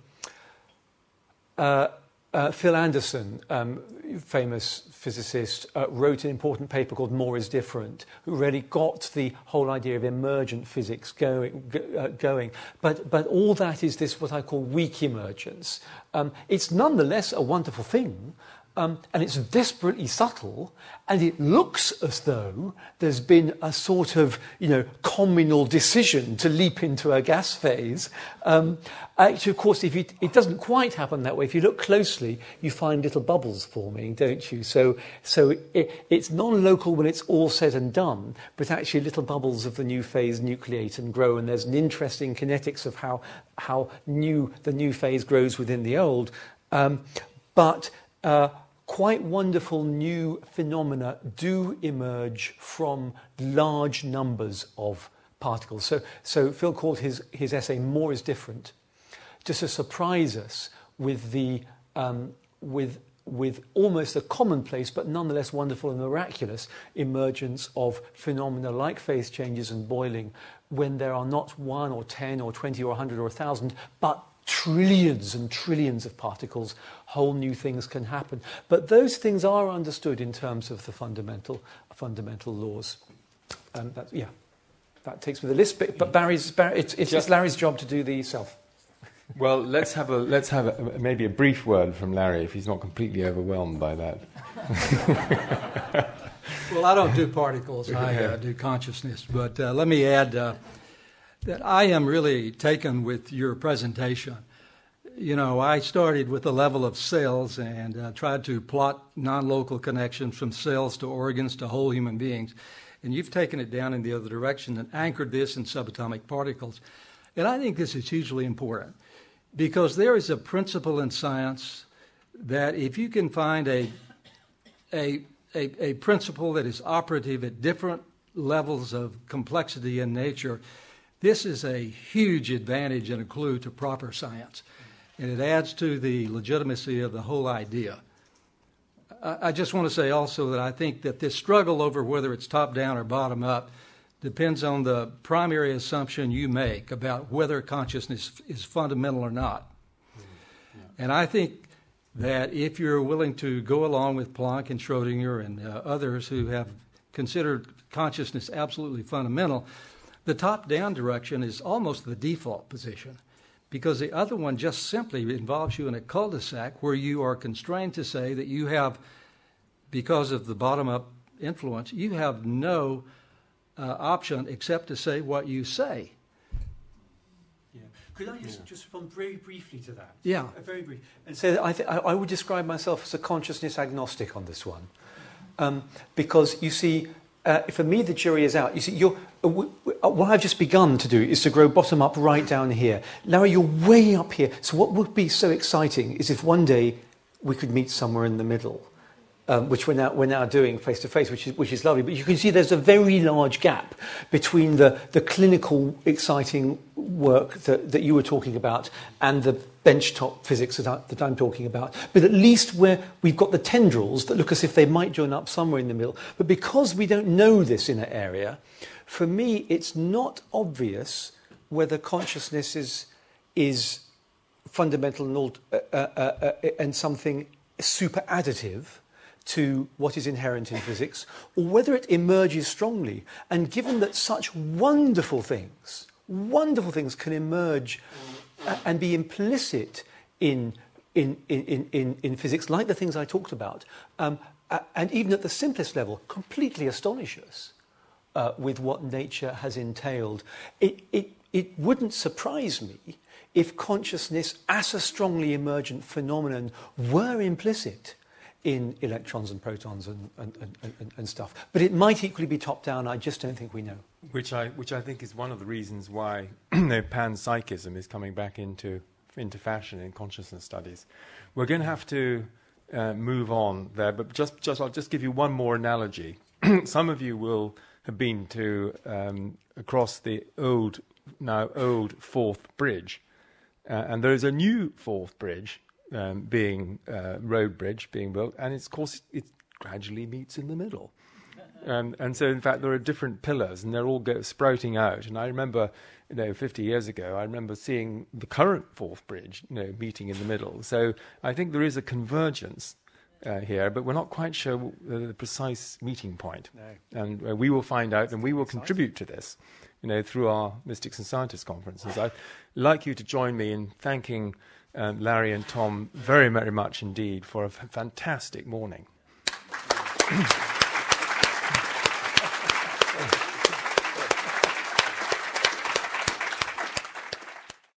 uh, uh, Phil Anderson, um, famous physicist, uh, wrote an important paper called More is Different, who really got the whole idea of emergent physics going. Uh, going. But, but all that is this, what I call weak emergence. Um, it's nonetheless a wonderful thing, um, and it's desperately subtle, and it looks as though there's been a sort of, you know, communal decision to leap into a gas phase. Um, actually, of course, if you, it doesn't quite happen that way. If you look closely, you find little bubbles forming, don't you? So, so it, it's non-local when it's all said and done, but actually little bubbles of the new phase nucleate and grow, and there's an interesting kinetics of how how new the new phase grows within the old. Um, but uh, quite wonderful new phenomena do emerge from large numbers of particles. So, so Phil called his, his essay More is Different, just to surprise us with the um, with with almost a commonplace but nonetheless wonderful and miraculous emergence of phenomena like phase changes and boiling, when there are not one or ten or twenty or a hundred or a thousand, but trillions and trillions of particles. Whole new things can happen. But those things are understood in terms of the fundamental fundamental laws. Um, that, yeah, that takes me the list. But, but Barry's, Barry, it's, it's, it's Larry's job to do the self. Well, let's have a let's have a, maybe a brief word from Larry if he's not completely overwhelmed by that. Well, I don't do particles. I uh, do consciousness. But uh, let me add uh, that I am really taken with your presentation. You know, I started with the level of cells and uh, tried to plot non-local connections from cells to organs to whole human beings. And you've taken it down in the other direction and anchored this in subatomic particles. And I think this is hugely important, because there is a principle in science that if you can find a, a, a, a principle that is operative at different levels of complexity in nature, this is a huge advantage and a clue to proper science. And it adds to the legitimacy of the whole idea. I, I just want to say also that I think that this struggle over whether it's top-down or bottom-up depends on the primary assumption you make about whether consciousness is fundamental or not. Mm-hmm. Yeah. And I think that if you're willing to go along with Planck and Schrodinger and uh, others who have considered consciousness absolutely fundamental, the top-down direction is almost the default position, because the other one just simply involves you in a cul-de-sac where you are constrained to say that you have, because of the bottom-up influence, you have no Uh, option except to say what you say. Yeah. Could I just, yeah. just respond very briefly to that? Yeah. Uh, very brief. And say that I, th- I, I would describe myself as a consciousness agnostic on this one. Um, because, you see, uh, for me the jury is out. You see, you're, uh, w- w- what I've just begun to do is to grow bottom up right down here. Larry, you're way up here. So what would be so exciting is if one day we could meet somewhere in the middle. Um, which we're now, we're now doing face-to-face, which is, which is lovely. But you can see there's a very large gap between the, the clinical, exciting work that, that you were talking about and the benchtop physics that, I, that I'm talking about. But at least where we've got the tendrils that look as if they might join up somewhere in the middle. But because we don't know this inner area, for me, it's not obvious whether consciousness is, is fundamental and, all, uh, uh, uh, and something super additive to what is inherent in physics, or whether it emerges strongly. And given that such wonderful things, wonderful things can emerge uh, and be implicit in, in, in, in, in physics, like the things I talked about, um, uh, and even at the simplest level, completely astonish us uh, with what nature has entailed. It, it, it wouldn't surprise me if consciousness as a strongly emergent phenomenon were implicit in electrons and protons and, and, and, and, and stuff. But it might equally be top-down. I just don't think we know. Which I, which I think is one of the reasons why you know, panpsychism is coming back into, into fashion in consciousness studies. We're going to have to uh, move on there, but just, just, I'll just give you one more analogy. Some of you will have been to um, across the old, now old Forth Bridge, uh, and there is a new Forth Bridge Um, being uh, road bridge being built, and it's, of course it gradually meets in the middle, and and so in fact there are different pillars, and they're all go, sprouting out. And I remember, you know, fifty years ago, I remember seeing the current Forth Bridge, you know, meeting in the middle. So I think there is a convergence uh, here, but we're not quite sure the, the precise meeting point. No. And uh, we will find out, and we will contribute to this, you know, through our Mystics and Scientists conferences. I'd like you to join me in thanking Um, Larry and Tom very, very much indeed for a f- fantastic morning.